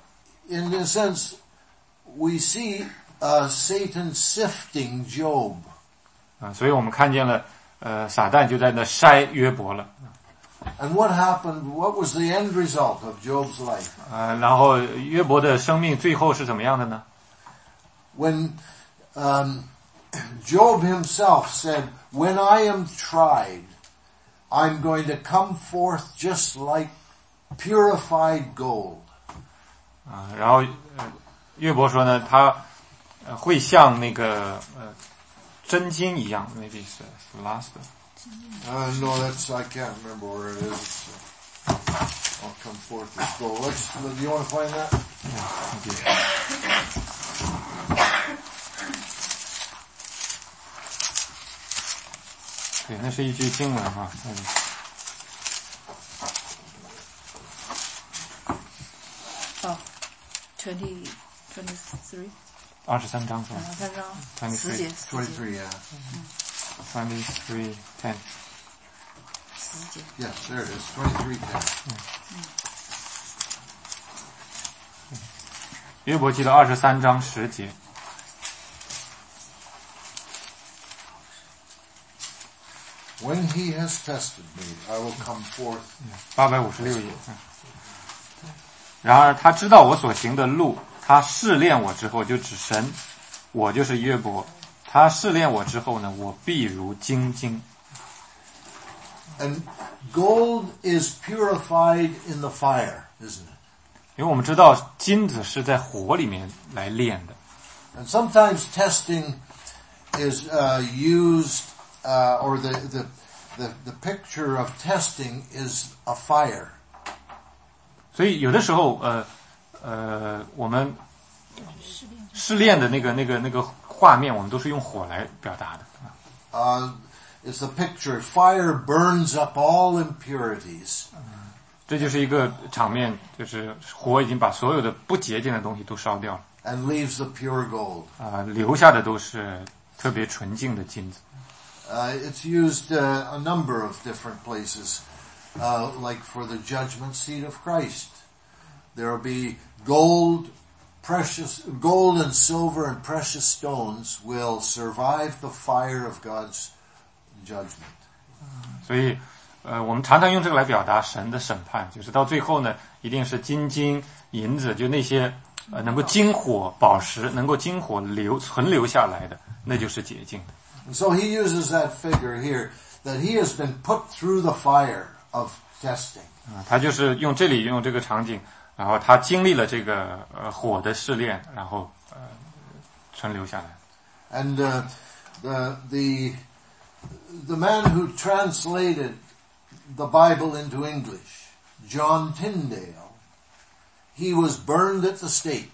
in a sense, we see uh, Satan sifting Job. 啊、呃，所以我们看见了，呃，撒旦就在那筛约伯了。 And what happened? What was the end result of Job's life? 呃，然后约伯的生命最后是怎么样的呢？ When um, Job himself said, "When I am tried, I'm going to come forth just like purified gold." 啊、呃，然后呃，约伯说呢，他呃会像那个呃真金一样 ，maybe 是 last。 Uh, no, that's, I can't remember where it is. It's, uh, I'll come forth as gold. Let's, do you want to find that? Yeah, thank you. 对，那是一句经文哈。嗯。 哦 ，twenty twenty three。 二十三章是吧？ 二十三章。 twenty 十节， three。 十 Twenty 节。 three, yeah. twenty three ten。 十节。 Yes, there it is. Twenty three ten. 约伯记的二十三章十节。 When he has tested me, I will come forth. 八百五十六页。然而他知道我所行的路，他试炼我之后，就指神，我就是约伯。他试炼我之后呢，我必如精金。 And gold is purified in the fire, isn't it? 因为我们知道金子是在火里面来炼的。 And sometimes testing is uh, used, uh, or the, the the the picture of testing is a fire. 所以有的时候，呃呃，我们试炼的那个那个那个画面，我们都是用火来表达的。 Uh, it's a picture. Fire burns up all impurities. 这就是一个场面，就是火已经把所有的不洁净的东西都烧掉了， And leaves the pure gold. 啊、呃，留下的都是特别纯净的金子。 Uh, it's used uh, a number of different places, uh, like for the judgment seat of Christ. There will be gold, precious gold and silver and precious stones will survive the fire of God's judgment. 所以，呃，我们常常用这个来表达神的审判，就是到最后呢，一定是金金银子，就那些呃能够经火宝石，能够经火留存留下来的，那就是洁净的。 And so he uses that figure here, that he has been put through the fire of testing. 啊、他就是用这里用这个场景，然后他经历了这个呃火的试炼，然后呃存留下来。 And uh, the the the man who translated the Bible into English, John Tyndale, he was burned at the stake,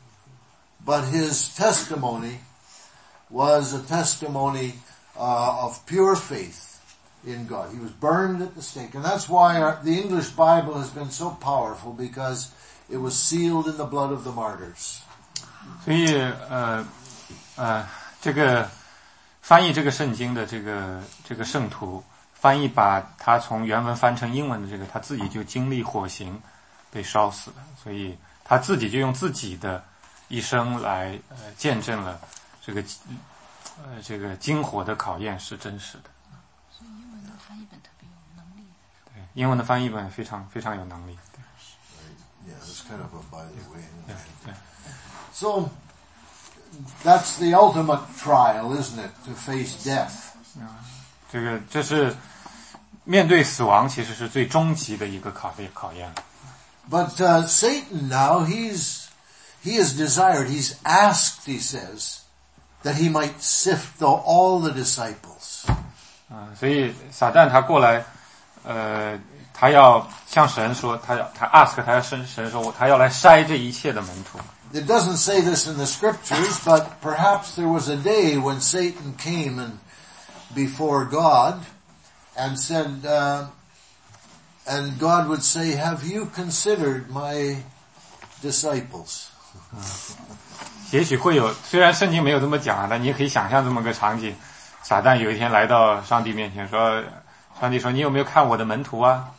but his testimony was a testimony uh, of pure faith in God. He was burned at the stake, and that's why our, the English Bible has been so powerful, because it was sealed in the blood of the martyrs. 所以呃呃，这个翻译这个圣经的这个这个圣徒，翻译把他从原文翻成英文的这个，他自己就经历火刑， 被烧死的，所以他自己就用自己的一生来呃见证了这个呃这个金火的考验是真实的。 所以英文的翻译本特别有能力。 对，英文的翻译本非常非常有能力。对 Yeah, it's kind of a by the way. 对对。 So that's the ultimate trial, isn't it? To face death. 这个这是面对死亡，其实是最终极的一个考验考验。 But uh, Satan now, he's he has desired, he's asked, he says, that he might sift the, all the disciples. 啊、所以撒旦他过来，呃，他要向神说，他要他 ask 他要神神说，他要来筛这一切的门徒。 It doesn't say this in the scriptures, but perhaps there was a day when Satan came and before God and said, uh, and God would say, have you considered my disciples? 也许会有，虽然圣经没有这么讲，但你也可以想象这么个场景：撒旦有一天来到上帝面前说：“上帝说，你有没有看我的门徒啊？”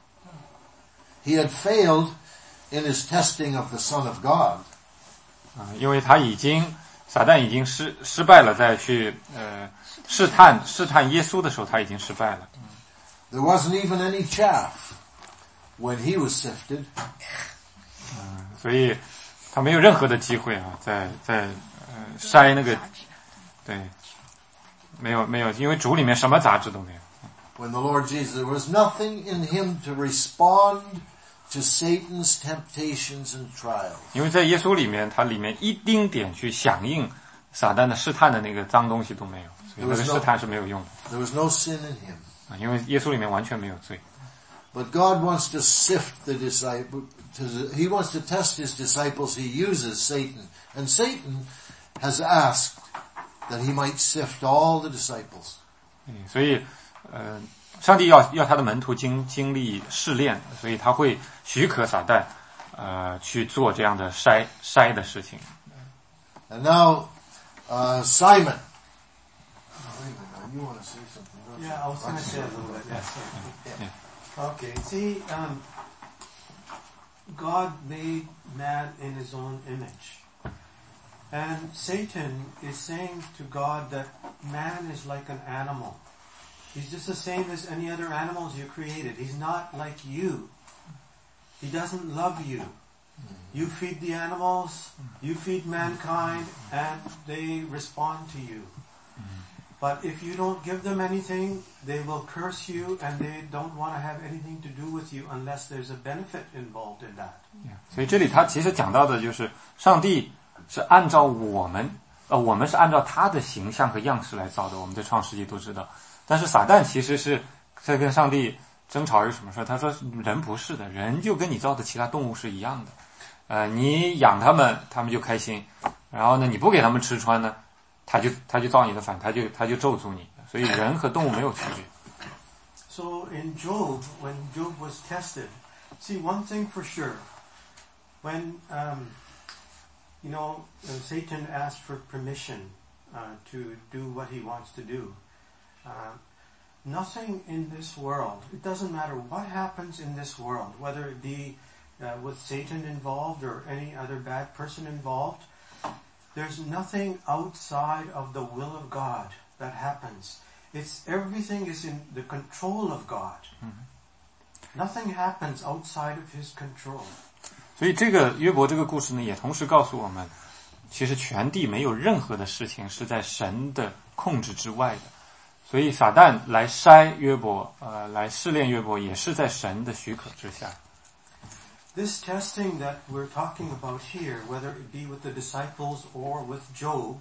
He had failed in his testing of the Son of God. 啊，因为他已经撒旦已经失失败了，在去呃试探试探耶稣的时候，他已经失败了。 There wasn't even any chaff when he was sifted. 嗯，所以他没有任何的机会啊，在在呃筛那个，对，没有没有，因为主里面什么杂质都没有。 When the Lord Jesus, there was nothing in him to respond to Satan's temptations and trials. 因为在耶稣里面，他里面一丁点去响应撒旦的试探的那个脏东西都没有，所以那个试探是没有用的。 There was no sin in him. 啊，因为耶稣里面完全没有罪。 But God wants to sift the disciple. To, he wants to test his disciples. He uses Satan, and Satan has asked that he might sift all the disciples. 嗯，所以呃，上帝要要他的门徒经经历试炼，所以他会许可撒旦呃去做这样的筛筛的事情。 And now, uh, Simon. You want to say something? Don't you? Yeah, I was going to say a little bit. Yes. Yeah. Okay. See, um, God made man in his own image. And Satan is saying to God that man is like an animal. He's just the same as any other animals you created. He's not like you. He doesn't love you. You feed the animals, you feed mankind, and they respond to you. But if you don't give them anything, they will curse you, and they don't want to have anything to do with you unless there's a benefit involved in that. 所以这里他其实讲到的就是上帝是按照我们呃我们是按照他的形象和样式来造的，我们在创世纪都知道。但是撒旦其实是在跟上帝争吵是什么事？他说人不是的，人就跟你造的其他动物是一样的。呃，你养他们，他们就开心；然后呢，你不给他们吃穿呢，他就他就造你的反，他就他就咒诅你。所以人和动物没有区别。 So in Job, when Job was tested, see one thing for sure, when um, you know uh, Satan asked for permission uh, to do what he wants to do, uh, nothing in this world, it doesn't matter what happens in this world, whether it be uh, with Satan involved or any other bad person involved, there's nothing outside of the will of God that happens. It's everything is in the control of God. Mm-hmm. Nothing happens outside of His control. 所以这个约伯这个故事呢，也同时告诉我们，其实全地没有任何的事情是在神的控制之外的。所以撒旦来筛约伯，呃，来试炼约伯，也是在神的许可之下。 This testing that we're talking about here, whether it be with the disciples or with Job,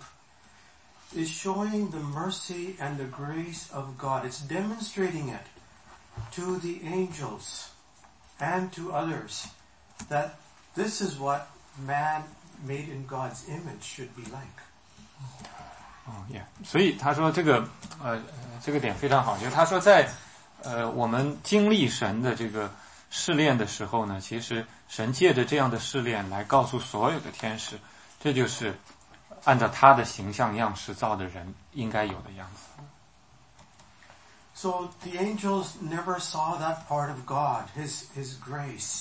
is showing the mercy and the grace of God. It's demonstrating it to the angels and to others that this is what man made in God's image should be like. 哦，也，所以他说这个，呃，这个点非常好，就是他说在，呃，我们经历神的这个试炼的时候呢，其实神借着这样的试炼来告诉所有的天使，这就是按照他的形象样式造的人应该有的样子。 So the angels never saw that part of God, His His grace,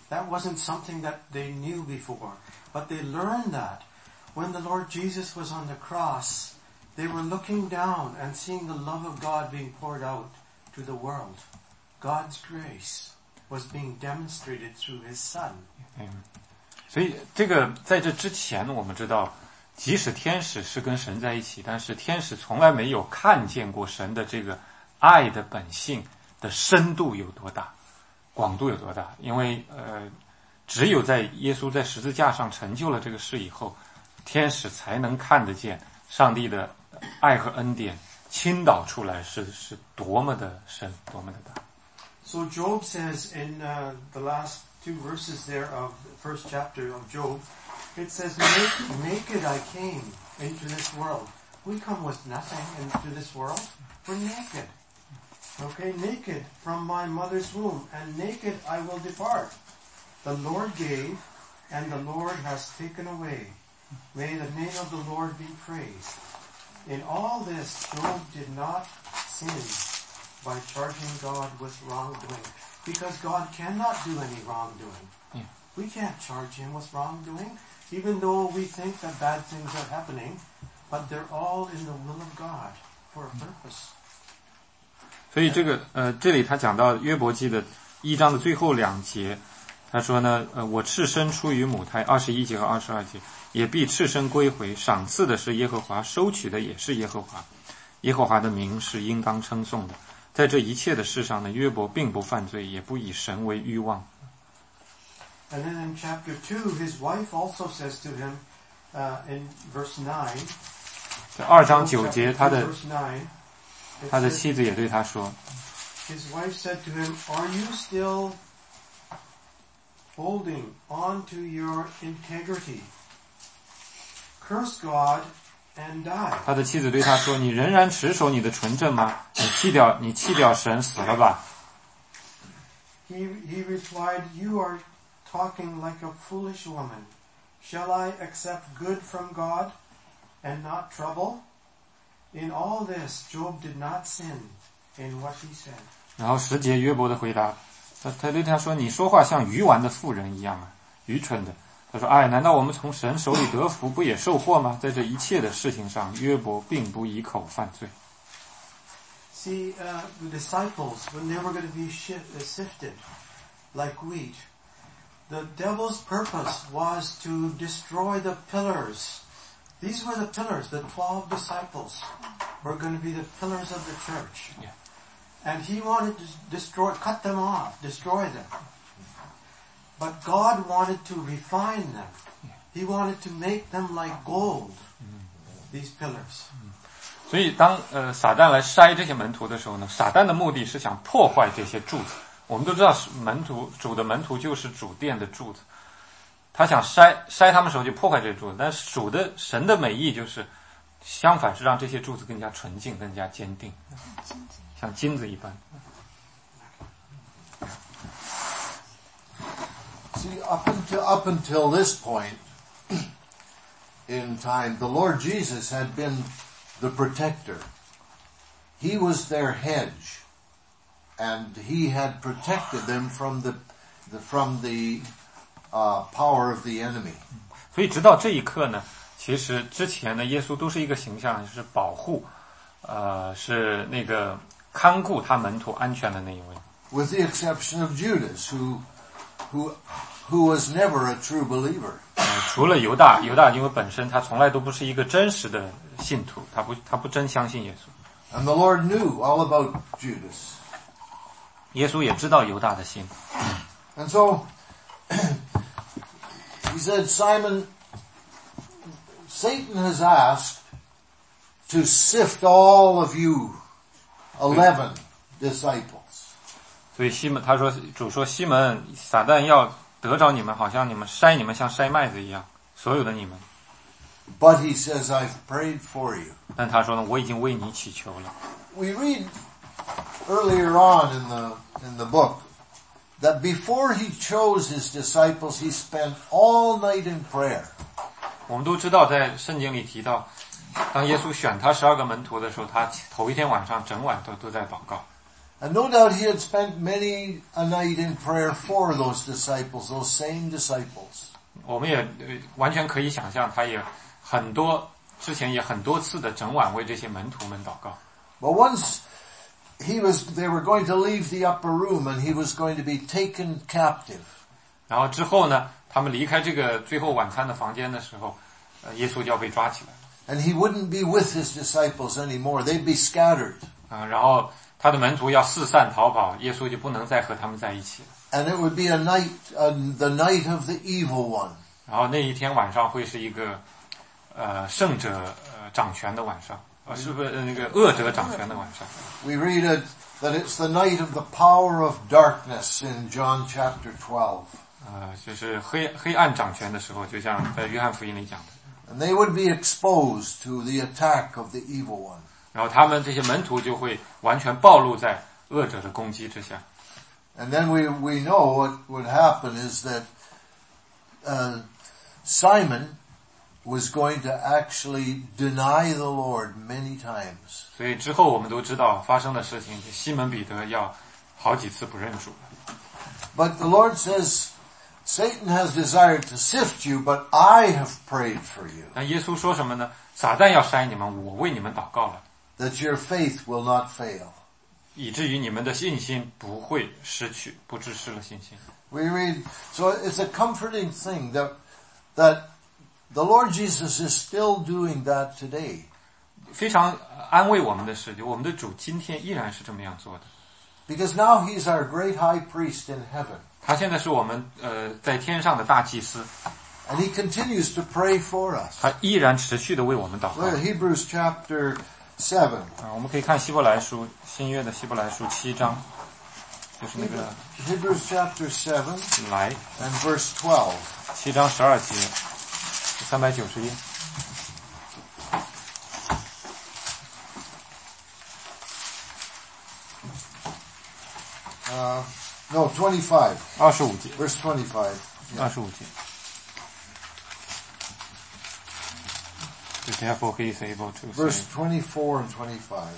That wasn't something that they knew before. But they learned that when the Lord Jesus was on the cross, they were looking down and seeing the love of God being poured out to the world. God's grace was being demonstrated through His Son. 嗯，所以这个在这之前，我们知道，即使天使是跟神在一起，但是天使从来没有看见过神的这个爱的本性的深度有多大，广度有多大。因为呃，只有在耶稣在十字架上成就了这个事以后，天使才能看得见上帝的爱和恩典倾倒出来是是多么的深，多么的大。 So Job says in uh, the last two verses there of the first chapter of Job, it says, Naked, naked I came into this world. We come with nothing into this world. We're naked. Okay, naked from my mother's womb, and naked I will depart. The Lord gave, and the Lord has taken away. May the name of the Lord be praised. In all this, Job did not sin by charging God with wrongdoing, because God cannot do any wrongdoing. Yeah. We can't charge Him with wrongdoing, even though we think that bad things are happening, but they're all in the will of God for a purpose. 所以这个呃，这里他讲到约伯记的一章的最后两节，他说呢，呃，我赤身出于母胎，二十一节和二十二节，也必赤身归回，赏赐的是耶和华，收取的也是耶和华，耶和华的名是应当称颂的。在这一切的事上呢，约伯并不犯罪，也不以神为欲望。 And then in chapter two, his wife also says to him, uh, in verse nine, 在二章九节， chapter 他 two, 的 verse nine, it 他的 says, 妻子也对他说 his wife said to him, Are you still holding on to your integrity? Curse God and die. 他的妻子对他说：“你仍然持守你的纯正吗？你弃掉，你弃掉神，死了吧。” He, he replied, You are talking like a foolish woman. Shall I accept good from God and not trouble? In all this, Job did not sin in what he said. 然后十节约伯的回答，他他对他说：“你说话像愚顽的妇人一样啊，愚蠢的。”他说：“哎，难道我们从神手里得福，不也受祸吗？”在这一切的事情上，约伯并不以口犯罪。 See, uh, the disciples, when they were going to be sifted like wheat, the devil's purpose was to destroy the pillars. These were the pillars. The twelve disciples were going to be the pillars of the church. Yeah. And he wanted to destroy, cut them off, destroy them. But God wanted to refine them. He wanted to make them like gold, these pillars. 所以当呃撒旦来筛这些门徒的时候呢，撒旦的目的是想破坏这些柱子。我们都知道门徒主的门徒就是主殿的柱子，他想筛筛他们时候就破坏这些柱子，但是主的神的美意就是相反，是让这些柱子更加纯净，更加坚定，像金子一般。 See, up until up until this point in time, the Lord Jesus had been the protector. He was their hedge, and he had protected them from the, the from the uh, power of the enemy. 所以直到这一刻呢，其实之前呢，耶稣都是一个形象，就是保护，呃，是那个看顾他门徒安全的那一位。 With the exception of Judas, who who who was never a true believer. 呃，除了犹大，犹大因为本身他从来都不是一个真实的信徒，他不他不真相信耶稣。 And the Lord knew all about Judas. 耶稣也知道犹大的心。 And so he said, Simon, Satan has asked to sift all of you eleven disciples. 所以西门他说主说西门撒旦要得着你们，好像你们筛你们像筛麦子一样，所有的你们。 But he says, I've prayed for you. 但他说呢，我已经为你祈求了。 We read earlier on in the in the book that before he chose his disciples, he spent all night in prayer. 我们都知道，在圣经里提到，当耶稣选他十二个门徒的时候，他头一天晚上整晚都都在祷告。 And no doubt he had spent many a night in prayer for those disciples, those same disciples. 我们也、呃、完全可以想象，他也很多之前也很多次的整晚为这些门徒们祷告。 But once he was, they were going to leave the upper room and he was going to be taken captive. 然后之后呢，他们离开这个最后晚餐的房间的时候，呃，耶稣就要被抓起来了。 And he wouldn't be with his disciples anymore. They'd be scattered. 啊、呃，然后他的门徒要四散逃跑，耶稣就不能再和他们在一起了。 And it would be a night, uh, the night of the evil one. 然后那一天晚上会是一个，呃，圣者呃掌权的晚上，呃，是不是、呃、那个恶者掌权的晚上 We read it that it's the night of the power of darkness in John chapter twelve. 呃，就是黑黑暗掌权的时候，就像在约翰福音里讲的。 And they would be exposed to the attack of the evil one. 然后他们这些门徒就会完全暴露在恶者的攻击之下。 And then we, we know what would happen is that uh, Simon was going to actually deny the Lord many times. 所以之后我们都知道发生的事情，西门彼得要好几次不认主。 But the Lord says, Satan has desired to sift you, but I have prayed for you. 那耶稣说什么呢？撒旦要筛你们，我为你们祷告了， That your faith will not fail. 以至于你们的信心不会失去，不致失了信心。 We read, so it's a comforting thing that, that the Lord Jesus is still doing that today. 非常安慰我们的是，我们的主今天依然是这么样做的。 Because now he's our great high priest in heaven. 他现在是我们呃在天上的大祭司， And he continues to pray for us. 他依然持续的为我们祷告。 Look at Hebrews chapter seven. 啊，我们可以看希伯来书，新约的希伯来书七章，就是那个 Hebrews chapter seven 来 and verse twelve. 七章十二节，三百九十页。 Uh, no, twenty-five. 二十五节， Verse twenty-five. 二十五节。Therefore he is able to Verse save. twenty-four and twenty-five.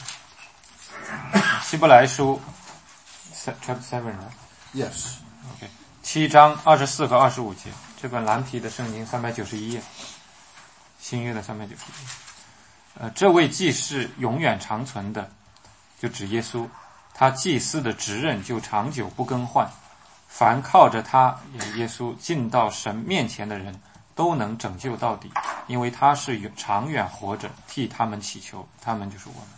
希伯来书 chapter seven 啊 Yes. ，OK， 七章二十四和二十五节，这本蓝皮的圣经三百九十一页，新约的三百九十一页。呃，这位祭司永远长存的，就指耶稣，他祭司的职任就长久不更换，凡靠着他耶稣进到神面前的人，都能拯救到底，因为他是长远活着，替他们祈求，他们就是我们。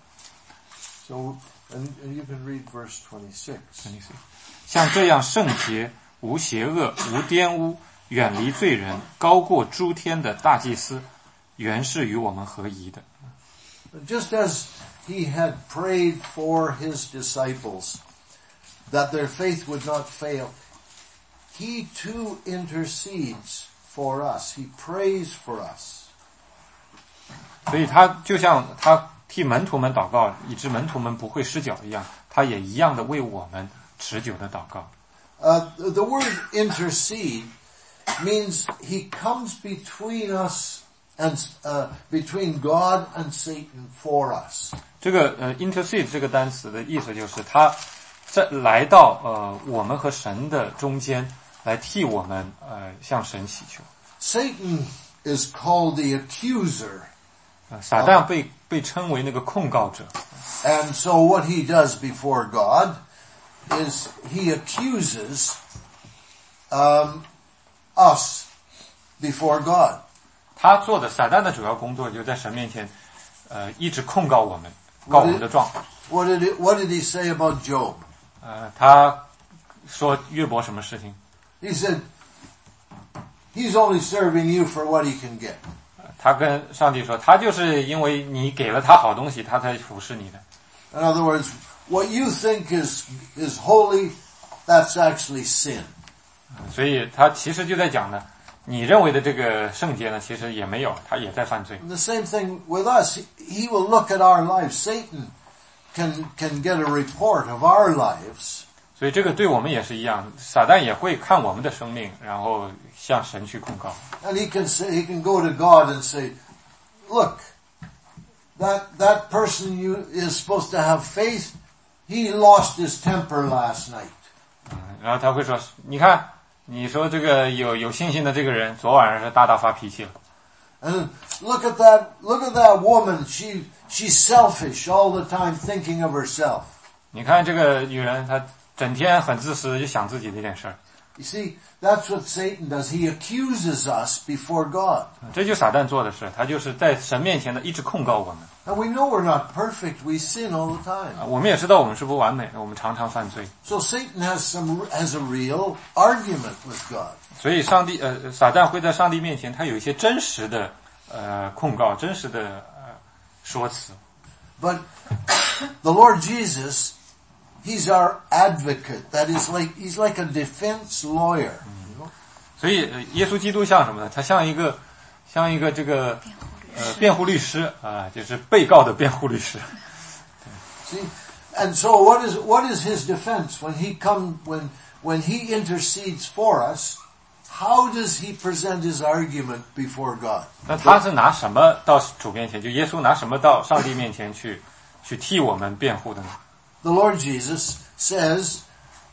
So, and, and you can read verse twenty-six. 像这样圣洁、无邪恶、无玷污、远离罪人、高过诸天的大祭司，原是与我们合宜的。 Just as he had prayed for his disciples, that their faith would not fail, he too intercedes for us. He prays for us. 所以他就像他替门徒们祷告，以致门徒们不会失脚一样，他也一样的为我们持久的祷告。 Uh, the word intercede means he comes between us and uh, between God and Satan for us. 这个呃 intercede 这个单词的意思就是他在来到呃我们和神的中间，来替我们呃向神祈求。 Satan is called the accuser. 呃，撒旦被被称为那个控告者。 And so what he does before God is he accuses um, us before God. 他做的撒旦的主要工作就在神面前，呃，一直控告我们，告我们的状况。 What did it, what did he say about Job? 呃，他说约伯什么事情？ He said, he's only serving you for what he can get. 他跟上帝说，他就是因为你给了他好东西，他才服侍你的。 In other words, what you think is is holy, that's actually sin. 所以他其实就在讲呢，你认为的这个圣洁呢，其实也没有，他也在犯罪。 And the same thing with us. He will look at our lives. Satan can can get a report of our lives. 所以这个对我们也是一样，撒旦也会看我们的生命，然后向神去控告。 And he can say, he can go to God and say, look, that, that person you is supposed to have faith, he lost his temper last night. 然后他会说，你看，你说这个有有信心的这个人，昨晚上是大大发脾气了。 And look at that, look at that woman. She, she's selfish all the time, thinking of herself. 你看这个女人，她整天很自私，就想自己的一点事儿。 You see, that's what Satan does. He accuses us before God. 这就撒旦做的事，他就是在神面前的一直控告我们。 And we know we're not perfect. We sin all the time. 我们也知道我们是不完美的，我们常常犯罪。 So Satan has some, has a real argument with God. 所以上帝呃，撒旦会在上帝面前，他有一些真实的呃控告，真实的呃说辞。 But the Lord Jesus, He's our advocate. That is like, He's like a defense lawyer. You know? 所以耶稣基督像什么呢？他像一个像一个这个呃辩护律师啊，就是被告的辩护律师。 See, and so what is what is His defense when He come when when He intercedes for us? How does He present His argument before God? 那他是拿什么到主面前？就耶稣拿什么到上帝面前去去替我们辩护的呢？ The Lord Jesus says,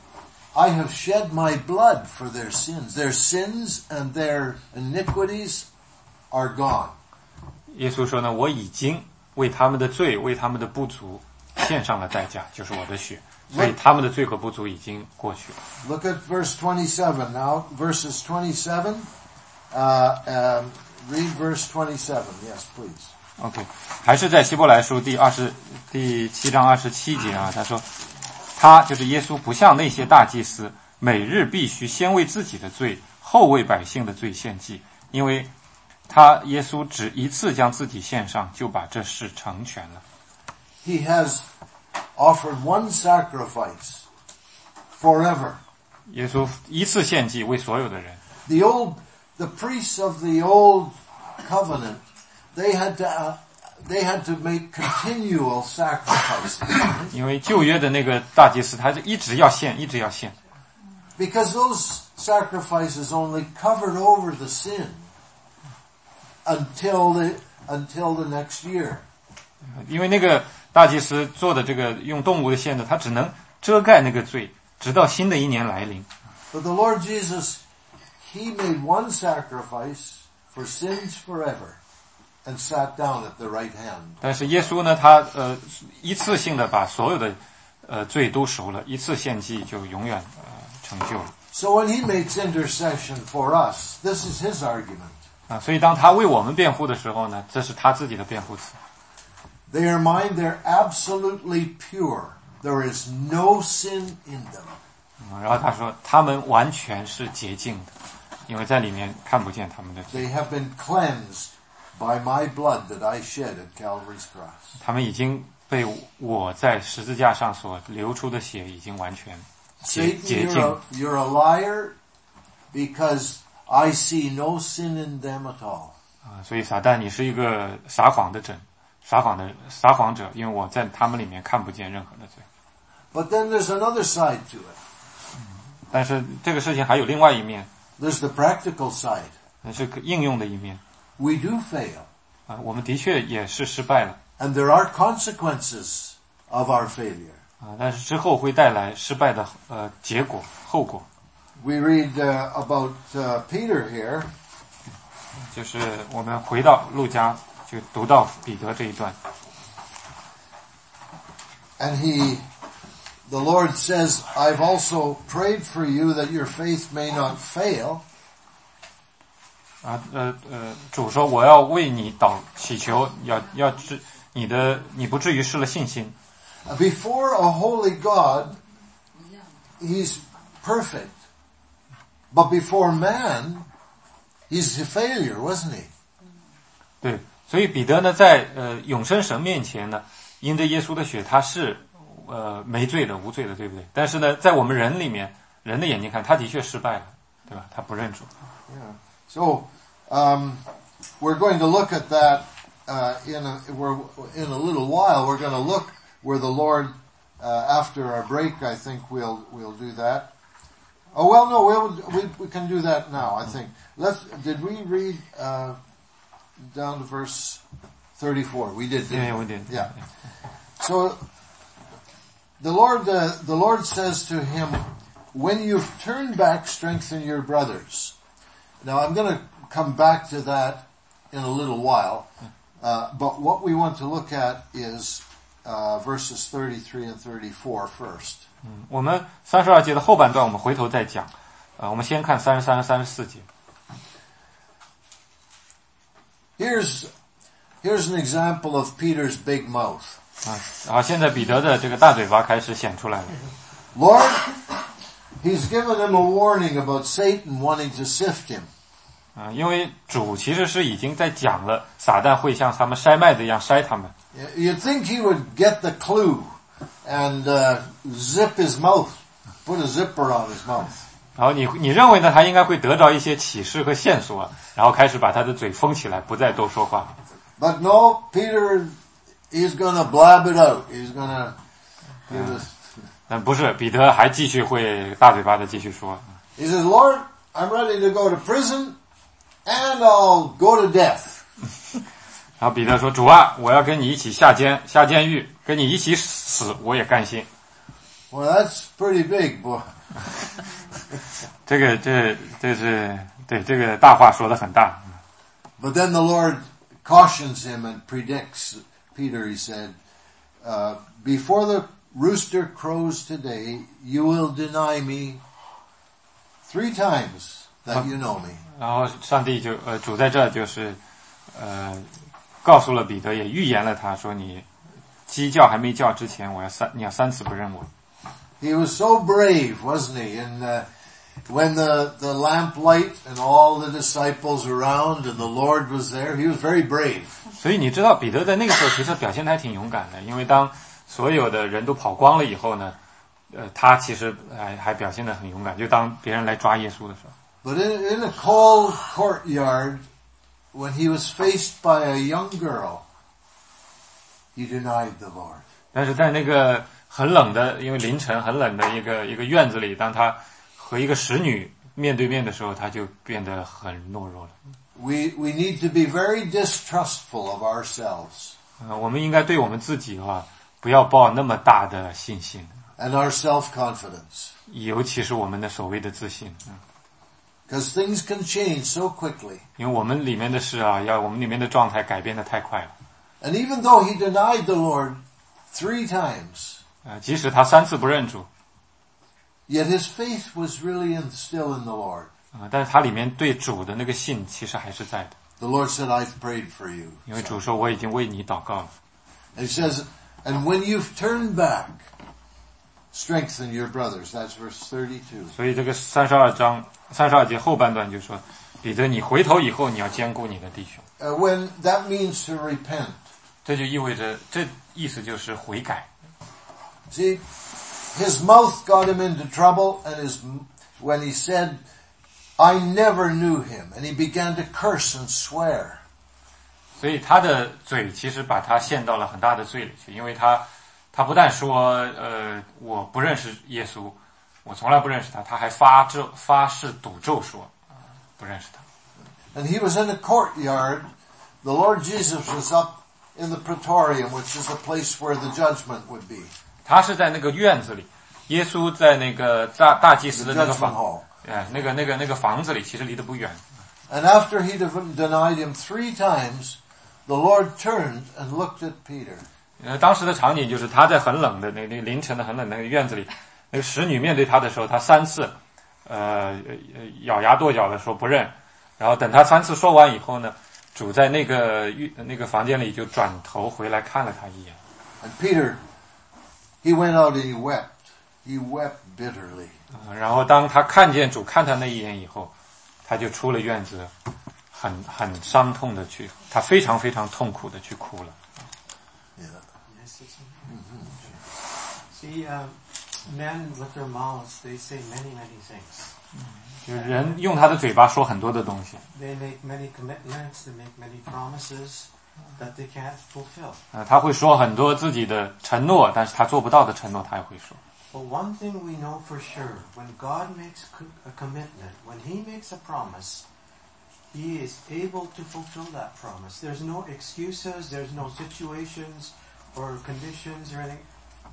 I have shed my blood for their sins. Their sins and their iniquities are gone. 耶稣说呢，我已经为他们的罪，为他们的不足献上了代价，就是我的血，所以他们的罪和不足已经过去了。 Look at verse twenty-seven now. Verses twenty-seven. Uh, um, read verse twenty-seven. Yes, please. OK， 还是在希伯来书第二十第七章二十七节啊，他说，他就是耶稣，不像那些大祭司，每日必须先为自己的罪，后为百姓的罪献祭，因为他耶稣只一次将自己献上，就把这事成全了。 He has offered one sacrifice forever. 耶稣一次献祭为所有的人。 The old, the priests of the old covenant, they had to, uh, they had to make continual sacrifices. 因为旧约的那个大祭司，他就一直要献，一直要献。 Because those sacrifices only covered over the sin until the, until the next year. 因为那个大祭司做的这个用动物的献的，他只能遮盖那个罪，直到新的一年来临。 But the Lord Jesus, He made one sacrifice for sins forever and sat down at the right hand. 但是耶稣呢，他呃一次性的把所有的呃罪都赎了，一次献祭就永远呃成就了。 So when He makes intercession for us, this is His argument. 啊，所以当他为我们辩护的时候呢，这是他自己的辩护词。 They are mine, they're absolutely pure. There is no sin in them. 嗯，然后他说他们完全是洁净的，因为在里面看不见他们的罪。 They have been cleansed by my blood that I shed at Calvary's cross. 他们已经被我在十字架上所流出的血已经完全洁 Satan, 洁 you're 净。 a, you're a liar because I see no sin in them at all. 啊，所以撒旦，你是一个撒谎的者，撒谎的撒谎者，因为我在他们里面看不见任何的罪。 But then there's another side to it. 但是这个事情还有另外一面， There's the practical side. 那是个应用的一面。 We do fail. 啊，我们的确也是失败了。 And there are consequences of our failure. 啊，但是之后会带来失败的呃结果后果。 We read uh, about uh, Peter here. 就是我们回到路加，就读到彼得这一段。 And he, the Lord says, I've also prayed for you that your faith may not fail. 啊，呃呃，主说我要为你祷祈求，要要至你的你不至于失了信心。 Before a holy God, He's perfect. But before man, He's a failure, wasn't he? 对，所以彼得呢，在呃永生神面前呢，因着耶稣的血，他是呃没罪的、无罪的，对不对？但是呢，在我们人里面，人的眼睛看，他的确失败了，对吧？他不认主。 Yeah. So, um, we're going to look at that uh, in a, we're, in a little while. We're going to look where the Lord, uh, after our break, I think we'll we'll do that. Oh well, no, we'll, we we can do that now. I think. Let's. Did we read uh, down to verse thirty-four? We did. Didn't Yeah, we? we did. Yeah. So the Lord, uh, the Lord says to him, when you've turned back, strengthen your brothers. Now I'm going to come back to that in a little while, uh, but what we want to look at is uh, verses thirty-three and thirty-four first. 嗯，我们三十二节的后半段我们回头再讲。呃，我们先看三十三和三十四节。 Here's here's an example of Peter's big mouth. 啊，然后现在彼得的这个大嘴巴开始显出来了。 Lord, he's given him a warning about Satan wanting to sift him. 啊，因为主其实是已经在讲了，撒旦会像他们筛麦子一样筛他们。 You'd think he would get the clue and uh, zip his mouth, put a zipper on his mouth. 然后你你认为呢？他应该会得着一些启示和线索，然后开始把他的嘴封起来，不再多说话。 But no, Peter, he's going to blab it out. He's going to give us. 但不是，彼得还继续会大嘴巴的继续说。 He says, Lord, I'm ready to go to prison and I'll go to death. 然后彼得说：“主啊，我要跟你一起下监下监狱，跟你一起死，我也甘心。” Well, that's pretty big, boy. 这个这这是对这个大话说得很大。 But then the Lord cautions him and predicts Peter. He said, uh, "Before the rooster crows today, you will deny me three times that you know me." 然后上帝就呃主在这就是呃告诉了彼得，也预言了他说：“你鸡叫还没叫之前，我要三你要三次不认我。” He was so brave, wasn't he? And uh, when the, the lamp light and all the disciples around and the Lord was there, he was very brave. 所以你知道彼得在那个时候其实表现得还挺勇敢的，因为当所有的人都跑光了以后呢，呃，他其实还还表现得很勇敢，就当别人来抓耶稣的时候。 But in, in a cold courtyard, when he was faced by a young girl, he denied the Lord. 但是在那个很冷的，因为凌晨很冷的一个一个院子里，当他和一个使女面对面的时候，他就变得很懦弱了。 We we need to be very distrustful of ourselves. 呃，我们应该对我们自己啊，不要抱那么大的信心。 And our self-confidence. 尤其是我们的所谓的自信。 Because things can change so quickly. 因为我们里面的事啊，要我们里面的状态改变得太快了。 And even though he denied the Lord three times. 呃，即使他三次不认主， Yet his faith was really in, still in the Lord. 啊、呃，但是他里面对主的那个信其实还是在的。 The Lord said, "I've prayed for you." 因为主说我已经为你祷告了。 And he says, "And when you've turned back, strengthen your brothers." That's verse thirty-two. 所以这个三十二章三十二节后半段就说，彼得，你回头以后你要兼顾你的弟兄。 Uh, when that means to repent. 这就意味着，这意思就是悔改。 See, his mouth got him into trouble, and his when he said, "I never knew him," and he began to curse and swear. 所以他的嘴其实把他陷到了很大的罪里去，因为他他不但说呃我不认识耶稣，我从来不认识他，他还发咒发誓赌咒说、呃、不认识他。 And he was in a courtyard. The Lord Jesus was up in the praetorium, which is a place where the judgment would be. 他是在那个院子里，耶稣在那个大大祭司的那个 The judgment 房， hall. 哎，那个那个那个房子里，其实离得不远。 And after he denied him three times, the Lord turned and looked at Peter. 呃，当时的场景就是他在很冷的那那凌晨的很冷的那个院子里，那个使女面对他的时候，他三次，呃，咬牙跺脚的说不认，然后等他三次说完以后呢，主在那个那个房间里就转头回来看了他一眼。 And Peter, he went out and he wept. He wept bitterly. 呃、然后当他看见主看他那一眼以后，他就出了院子，很很伤痛的去，他非常非常痛苦的去哭了。 See, uh, men with their mouths, they say many, many things. 就是人用他的嘴巴说很多的东西。 They make many commitments, they make many promises that they can't fulfill. 呃，他会说很多自己的承诺，但是他做不到的承诺，他也会说。 But one thing we know for sure, when God makes a commitment, when He makes a promise, He is able to fulfill that promise. There's no excuses, there's no situations or conditions or anything.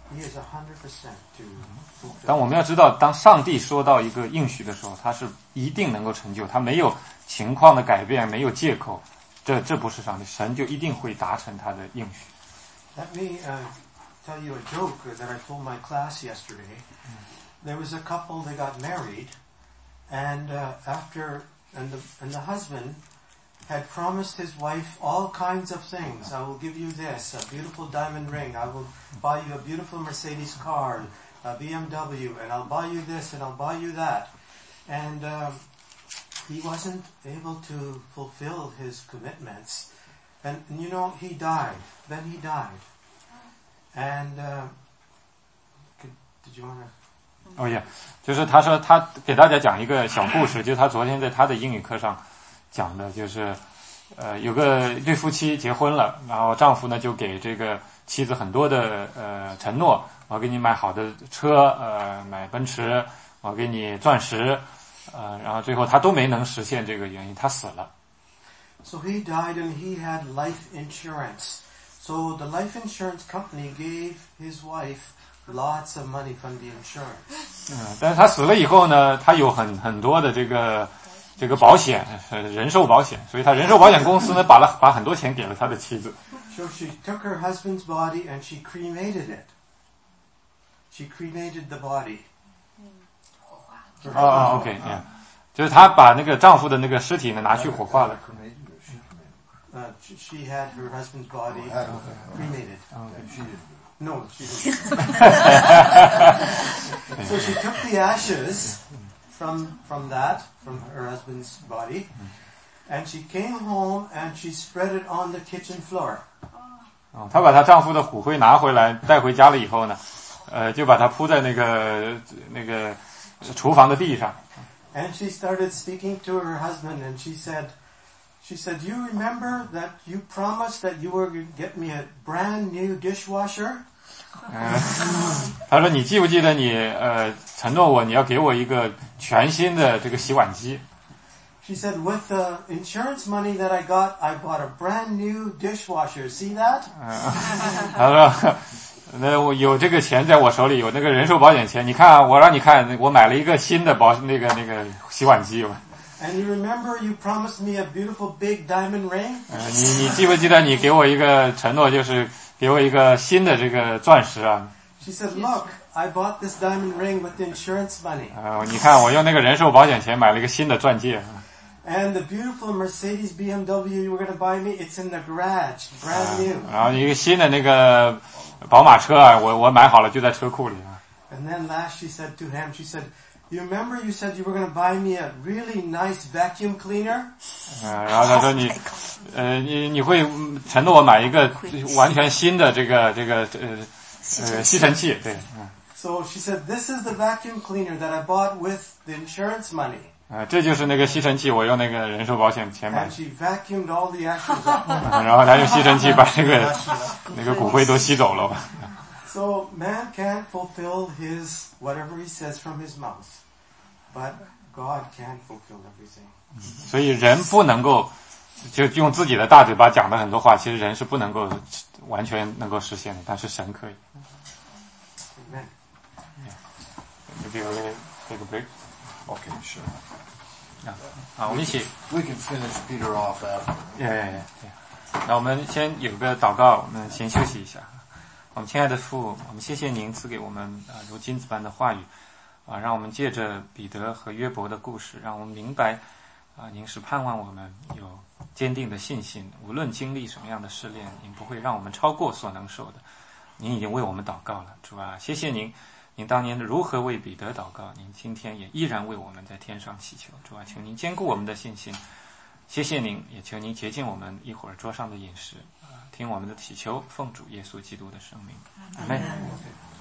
He is a hundred percent to fulfill. 但我们要知道，当上帝说到一个应许的时候，他是一定能够成就，他没有情况的改变，没有借口，这这不是上帝，神就一定会达成他的应许。 Let me uh, tell you a joke that I told my class yesterday. There was a couple, they got married, and uh, after, and the, and the husband had promised his wife all kinds of things. I will give you this, a beautiful diamond ring. I will buy you a beautiful Mercedes car, a B M W, and I'll buy you this, and I'll buy you that. And um, he wasn't able to fulfill his commitments. And, and you know, he died. Then he died. And uh, could, did you want to... 哦耶，就是他说他给大家讲一个小故事，就是他昨天在他的英语课上讲的，就是呃有个一对夫妻结婚了，然后丈夫呢就给这个妻子很多的呃承诺，我给你买好的车，呃买奔驰，我给你钻石，呃然后最后他都没能实现这个原因，他死了。 So he died and he had life insurance. So the life insurance company gave his wife lots of money from the insurance. 嗯，但是他死了以后呢，他有很很多的这个这个保险，呃，人寿保险，所以他人寿保险公司呢，把了把很多钱给了他的妻子。 So she took her husband's body and she cremated it. She cremated the body. 哦哦 ，OK， yeah， 就是她把那个丈夫的那个尸体呢拿去火化了。 Uh, she had her husband's body cremated. She didn't. No, she didn't. So she took the ashes from from that, from her husband's body, and she came home and she spread it on the kitchen floor. 哦，她把她丈夫的骨灰拿回来带回家了以后呢，呃，就把它铺在那个那个厨房的地上。 And she started speaking to her husband, and she said, she said, "You remember that you promised that you were going to get me a brand new dishwasher?" 嗯，她说：“你记不记得你呃承诺我你要给我一个全新的这个洗碗机？” She said, "With the insurance money that I got, I bought a brand new dishwasher. See that?" 她说：“那我有这个钱在我手里，有那个人寿保险钱。你看，我让你看，我买了一个新的保那个那个洗碗机。” And you remember you promised me a beautiful big diamond ring? 呃，你你记不记得你给我一个承诺，就是给我一个新的这个钻石啊？ She said, "Look, I bought this diamond ring with the insurance money." 呃，你看我用那个人寿保险钱买了一个新的钻戒。 And the beautiful Mercedes B M W you were going to buy me, it's in the garage, brand new. 然后一个新的那个宝马车啊，我我买好了，就在车库里啊。 And then last she said to him, she said, "You remember you said you were going to buy me a really nice vacuum cleaner?" 呃，然后他说你，呃，你你会承诺我买一个完全新的这个这个呃呃吸尘器，对，嗯。 So she said, "This is the vacuum cleaner that I bought with the insurance money." 啊、呃，这就是那个吸尘器，我用那个人寿保险钱买 And 的。 she vacuumed all the ashes up. 然后他用吸尘器把那个那个骨灰都吸走了。 So man can't fulfill his whatever he says from his mouth, but God can fulfill everything. 所以人不能够就用自己的大嘴巴讲的很多话，其实人是不能够完全能够实现的，但是神可以。 Amen. Maybe we'll take a break. Okay, sure. 啊，我们一起。 We can finish Peter off after. Yeah, yeah, yeah. 那我们先有个祷告，我们先休息一下。我们亲爱的父，我们谢谢您赐给我们啊如金子般的话语啊，让我们借着彼得和约伯的故事，让我们明白啊，您是盼望我们有坚定的信心，无论经历什么样的试炼，您不会让我们超过所能受的。您已经为我们祷告了，主啊，谢谢您。您当年如何为彼得祷告，您今天也依然为我们在天上祈求。主啊，求您坚固我们的信心。谢谢您，也求您洁净我们一会儿桌上的饮食，啊，听我们的祈求，奉主耶稣基督的圣名，阿门。